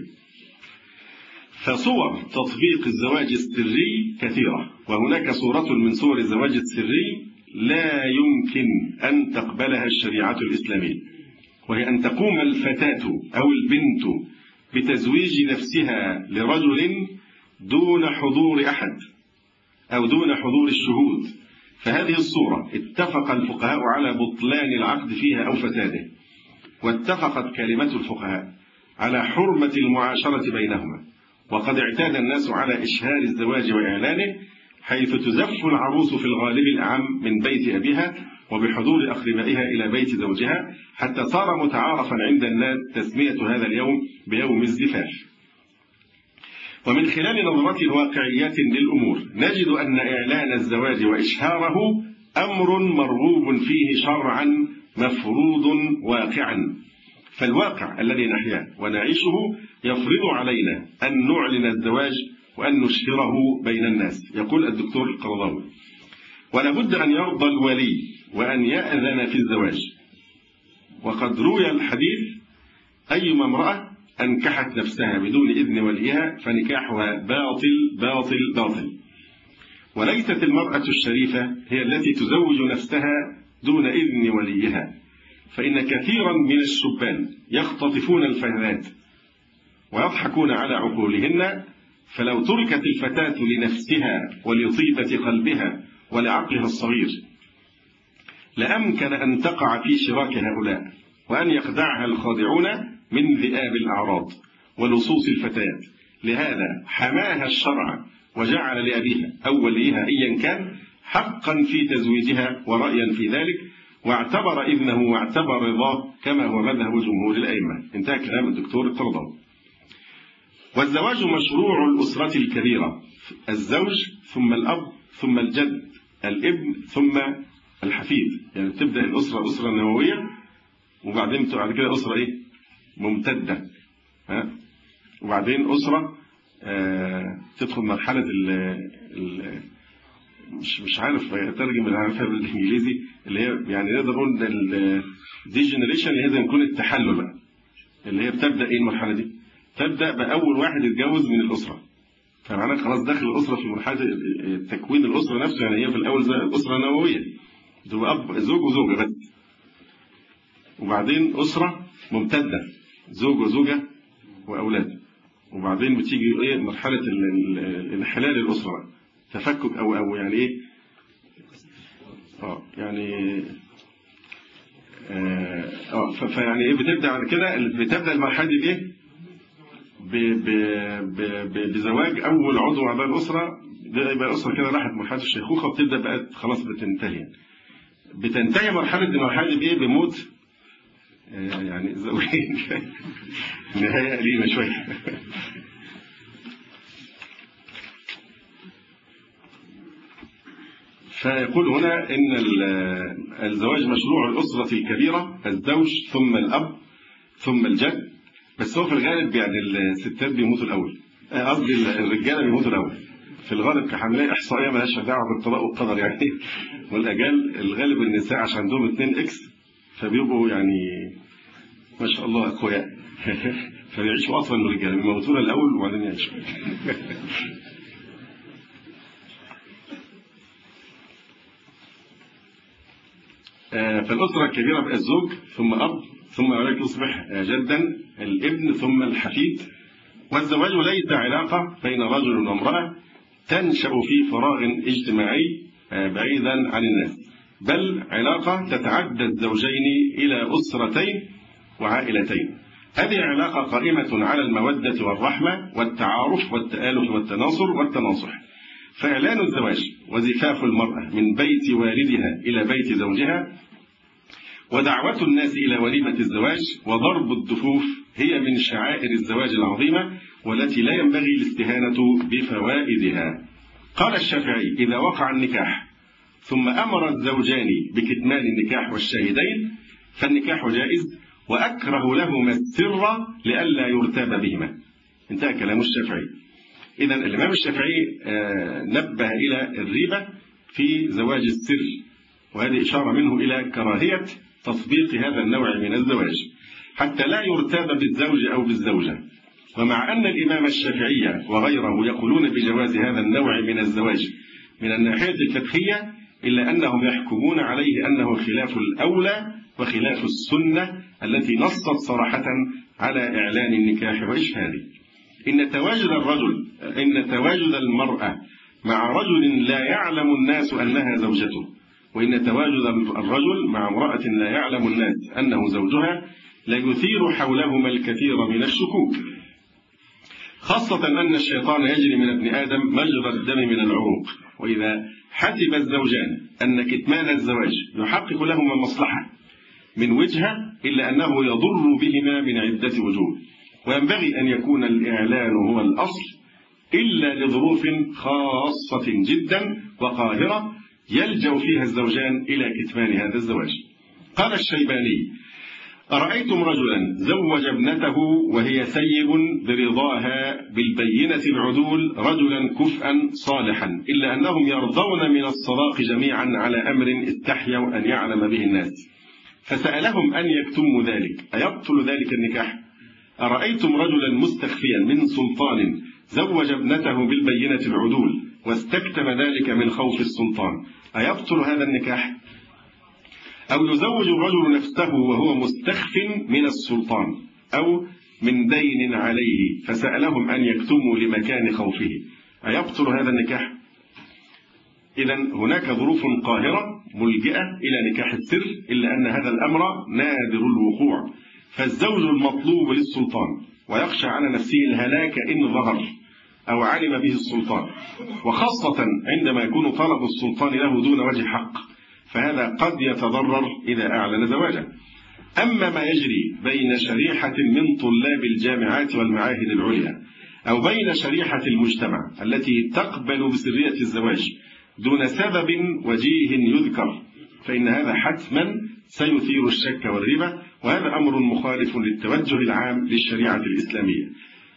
فصور تطبيق الزواج السري كثيرة، وهناك صورة من صور الزواج السري لا يمكن أن تقبلها الشريعة الإسلامية، وهي أن تقوم الفتاة أو البنت بتزويج نفسها لرجل دون حضور أحد أو دون حضور الشهود. فهذه الصورة اتفق الفقهاء على بطلان العقد فيها أو فساده، واتفقت كلمة الفقهاء على حرمة المعاشرة بينهما. وقد اعتاد الناس على إشهار الزواج وإعلانه، حيث تزف العروس في الغالب الأعم من بيت أبيها وبحضور أقربائها إلى بيت زوجها، حتى صار متعارفا عند الناس تسمية هذا اليوم بيوم الزفاف. ومن خلال نظرة واقعيات للأمور نجد أن إعلان الزواج وإشهاره أمر مرغوب فيه شرعا مفروض واقعا، فالواقع الذي نحياه ونعيشه يفرض علينا أن نعلن الزواج وأن نشهره بين الناس. يقول الدكتور القرضاوي: ولا بد أن يرضى الولي وأن يأذن في الزواج. وقد روي الحديث: أيما امرأة أنكحت نفسها بدون إذن وليها فنكاحها باطل باطل باطل. وليست المرأة الشريفة هي التي تزوج نفسها دون إذن وليها، فإن كثيرا من الشبان يختطفون الفتيات ويضحكون على عقولهن، فلو تركت الفتاة لنفسها ولطيبة قلبها ولعقلها الصغير لأمكن أن تقع في شراك هؤلاء، وأن يخدعها الخادعون من ذئاب الأعراض ولصوص الفتيات. لهذا حماها الشرع وجعل لأبيها أو وليها أيا كان حقا في تزويجها ورأيا في ذلك، واعتبر ابنه واعتبر رضاه كما هو مذهب جمهور الأئمة. انتهى كلام الدكتور القرضاوي. والزواج مشروع الأسرة الكبيرة، الزوج ثم الأب ثم الجد الابن ثم الحفيد، يعني تبدأ الأسرة أسرة نووية وبعدين بعد كده أسرة إيه ممتدة، ها؟ وبعدين أسرة آه تدخل مرحلة ال ال مش مش عارف أترجم العارفة بالإنجليزي، اللي هي يعني نقدر نقول دي جنريشن اللي هي زي ما يكون التحلل بقى، اللي هي بتبدأ إيه المرحلة دي؟ تبدأ بأول واحد يتجوز من الأسرة، فمعناه خلاص داخل الأسرة في مرحلة تكوين الأسرة نفسه، يعني هي في الأول زي الأسرة النووية تبقى أب زوج وزوجة بس، وبعدين أسرة ممتدة زوج وزوجة وأولاد، وبعدين بتيجي إيه مرحلة انحلال الأسرة، تفكك أو أو يعني إيه آه يعني اه فيعني ايه بتبدا بعد كده بتبدا المرحله دي بايه؟ بزواج اول عضو اعضاء الاسره، يبقى الاسره كده راحت مرحله الشيخوخه وبتبدا بقى خلاص بتنتهي. بتنتهي مرحله المرحله دي بايه؟ بموت يعني زوجين. نهايه أليمة شويه. فيقول هنا إن الزواج مشروع الأسرة الكبيرة، الزوج ثم الأب ثم الجد، بس هو في الغالب يعني الستات بيموتوا الأول، قصدي الرجالة بيموتوا الأول في الغالب كحملية إحصائية مالهاش دعوة بالقضاء والقدر يعني. والأجال الغالب النساء عشان عندهم اتنين إكس فبيبقوا يعني ما شاء الله أقوياء. فبيعيشوا أطول من الرجالة، بيموتونا الأول وبعدين يعيشوا. فالأسرة الكبيرة بقى الزوج ثم أب ثم ذلك يصبح جدا الابن ثم الحفيد. والزواج ليس علاقة بين رجل وامرأة تنشأ في فراغ اجتماعي بعيدا عن الناس، بل علاقة تتعدى الزوجين إلى أسرتين وعائلتين. هذه علاقة قائمة على المودة والرحمة والتعارف والتآلف والتناصر والتناصح. فإعلان الزواج وزفاف المرأة من بيت والدها إلى بيت زوجها ودعوة الناس إلى وليمة الزواج وضرب الدفوف هي من شعائر الزواج العظيمة والتي لا ينبغي الاستهانة بفوائدها. قال الشافعي: إذا وقع النكاح ثم أمر الزوجان بكتمان النكاح والشاهدين فالنكاح جائز، وأكره لهما السر لئلا يرتاب بهما. انتهى كلام الشافعي. إذن الإمام الشافعي نبه إلى الريبة في زواج السر، وهذه إشارة منه إلى كراهية تطبيق هذا النوع من الزواج حتى لا يرتاب بالزوج أو بالزوجة. ومع أن الإمام الشافعي وغيره يقولون بجواز هذا النوع من الزواج من الناحية الفقهية، إلا أنهم يحكمون عليه أنه خلاف الأولى وخلاف السنة التي نصت صراحة على إعلان النكاح وإشهاده. إن تواجد الرجل إن تواجد المرأة مع رجل لا يعلم الناس أنها زوجته، وإن تواجد الرجل مع امرأة لا يعلم الناس أنه زوجها ليثير حولهما الكثير من الشكوك، خاصة أن الشيطان يجري من ابن آدم مجرى الدم من العروق. وإذا حسب الزوجان أن كتمان الزواج يحقق لهما مصلحة من وجهة، إلا أنه يضر بهما من عدة وجوه، وينبغي أن يكون الإعلان هو الأصل إلا لظروف خاصة جدا وقاهرة يلجأ فيها الزوجان إلى كتمان هذا الزواج. قال الشيباني: أرأيتم رجلا زوج ابنته وهي ثيب برضاها بالبينة العدول رجلا كفءا صالحا، إلا أنهم يرضون من الصداق جميعا على أمر استحيوا أن يعلم به الناس، فسألهم أن يكتموا ذلك أيبطل ذلك النكاح؟ أرأيتم رجلا مستخفيا من سلطان زوج ابنته بالبينة العدول واستكتم ذلك من خوف السلطان أيبطل هذا النكاح؟ أو يزوج الرجل نفسه وهو مستخف من السلطان أو من دين عليه فسألهم أن يكتموا لمكان خوفه أيبطل هذا النكاح؟ إذن هناك ظروف قاهرة ملجئة إلى نكاح السر، إلا أن هذا الأمر نادر الوقوع، فالزوج المطلوب للسلطان ويخشى على نفسه الهلاك إن ظهر أو علم به السلطان، وخاصة عندما يكون طلب السلطان له دون وجه حق، فهذا قد يتضرر إذا أعلن زواجه. أما ما يجري بين شريحة من طلاب الجامعات والمعاهد العليا أو بين شريحة المجتمع التي تقبل بسرية الزواج دون سبب وجيه يذكر، فإن هذا حتما سيثير الشك والريبة، وهذا أمر مخالف للتوجه العام للشريعة الإسلامية.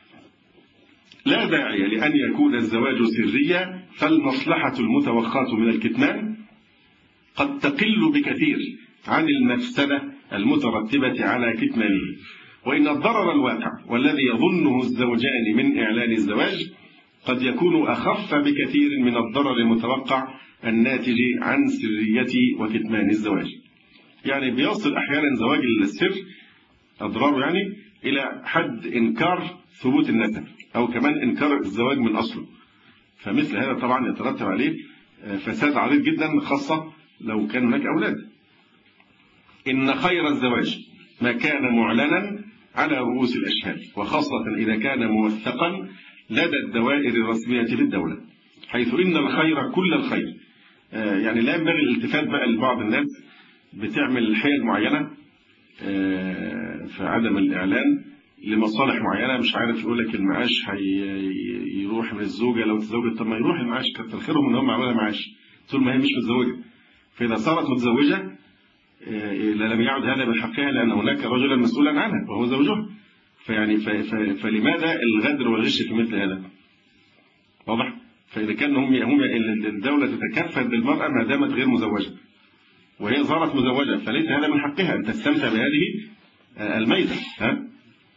لا داعي لأن يكون الزواج سريا، فالمصلحة المتوخاة من الكتمان قد تقل بكثير عن المفسدة المترتبة على كتمانه. وإن الضرر الواقع والذي يظنه الزوجان من إعلان الزواج قد يكون أخف بكثير من الضرر المتوقع الناتج عن سرية وكتمان الزواج. يعني بيصل أحيانا زواج السر أضراره يعني إلى حد إنكار ثبوت النسب، أو كمان إنكار الزواج من أصله، فمثل هذا طبعا يترتب عليه فساد عريض جدا، خاصة لو كان هناك أولاد. إن خير الزواج ما كان معلنا على رؤوس الأشهاد، وخاصة إذا كان موثقا لدى الدوائر الرسمية للدولة، حيث إن الخير كل الخير. يعني لا ينبغي الالتفات بقى لبعض الناس بتعمل حيل معينة في عدم الإعلان لمصالح معينة، مش عارف يقول لك المعاش هيروح من الزوجة لو تزوجت، طب ما يروح المعاش، كتر خيرهم إن هم عملوا معاش طول ما هي مش متزوجة. فإذا صارت متزوجة لم يعد هذا من حقها، لأن هناك رجلا مسؤولا عنها وهو زوجها. فيعني فلماذا الغدر والغش في مثل هذا؟ واضح؟ فإذا كان هم هم الدولة تتكفل بالمرأة ما دامت غير مزوجة، وهي صارت مزوجة، فليس هذا من حقها أن تستمتع بهذه الميزة. ها؟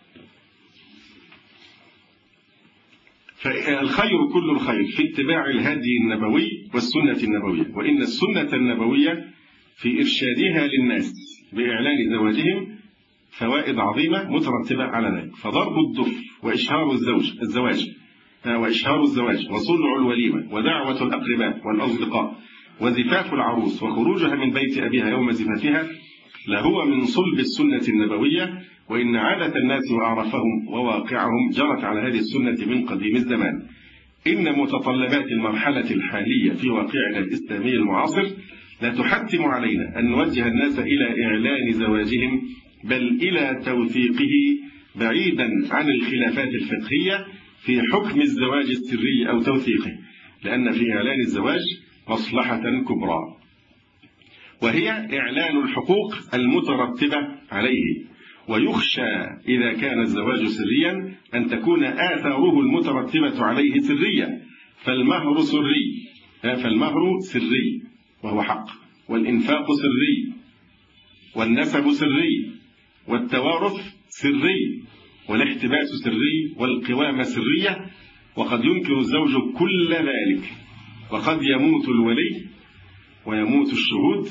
فالخير كل الخير في اتباع الهدي النبوي والسنة النبوية، وإن السنة النبوية في إرشادها للناس بإعلان زواجهم فوائد عظيمة مترتبة على ذلك. فضرب الدف وإشهار الزوج الزواج وإشهار الزواج وصنع الوليمة ودعوة الأقرباء والأصدقاء وزفاف العروس وخروجها من بيت أبيها يوم زفافها لهو من صلب السنة النبوية، وإن عادة الناس وأعرفهم وواقعهم جرت على هذه السنة من قديم الزمان. إن متطلبات المرحلة الحالية في واقعنا الإسلامي المعاصر لا تحتم علينا أن نوجه الناس إلى إعلان زواجهم، بل إلى توثيقه بعيدا عن الخلافات الفقهية في حكم الزواج السري أو توثيقه، لأن في إعلان الزواج مصلحة كبرى، وهي إعلان الحقوق المترتبة عليه. ويخشى إذا كان الزواج سريا أن تكون آثاره المترتبة عليه سرية، فالمهر سري فالمهر سري وهو حق، والإنفاق سري، والنسب سري، والتوارث سري، والاحتباس سري، والقوامة سرية، وقد ينكر الزوج كل ذلك، وقد يموت الولي ويموت الشهود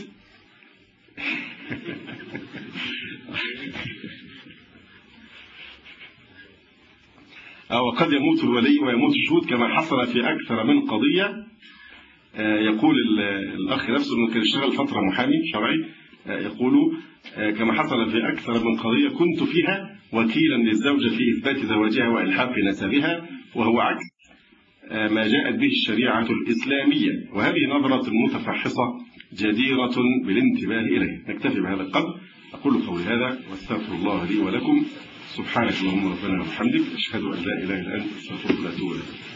أو قد يموت الولي ويموت الشهود، كما حصل في أكثر من قضية. يقول الأخ نفسه أنه كان يشتغل فترة محامي شرعي، يقول كما حصل في أكثر من قضية كنت فيها وكيلا للزوجة في إثبات زواجها وإلحاق نسبها، وهو عكس ما جاءت به الشريعة الإسلامية، وهذه نظرة متفحصة جديرة بالانتباه إليه. نكتفي بهذا القدر. أقول قولي هذا واستغفر الله لي ولكم. سبحانك اللهم ربنا وبحمدك، أشهد أن لا إله إلا أنت، أستغفرك وأتوب إليك.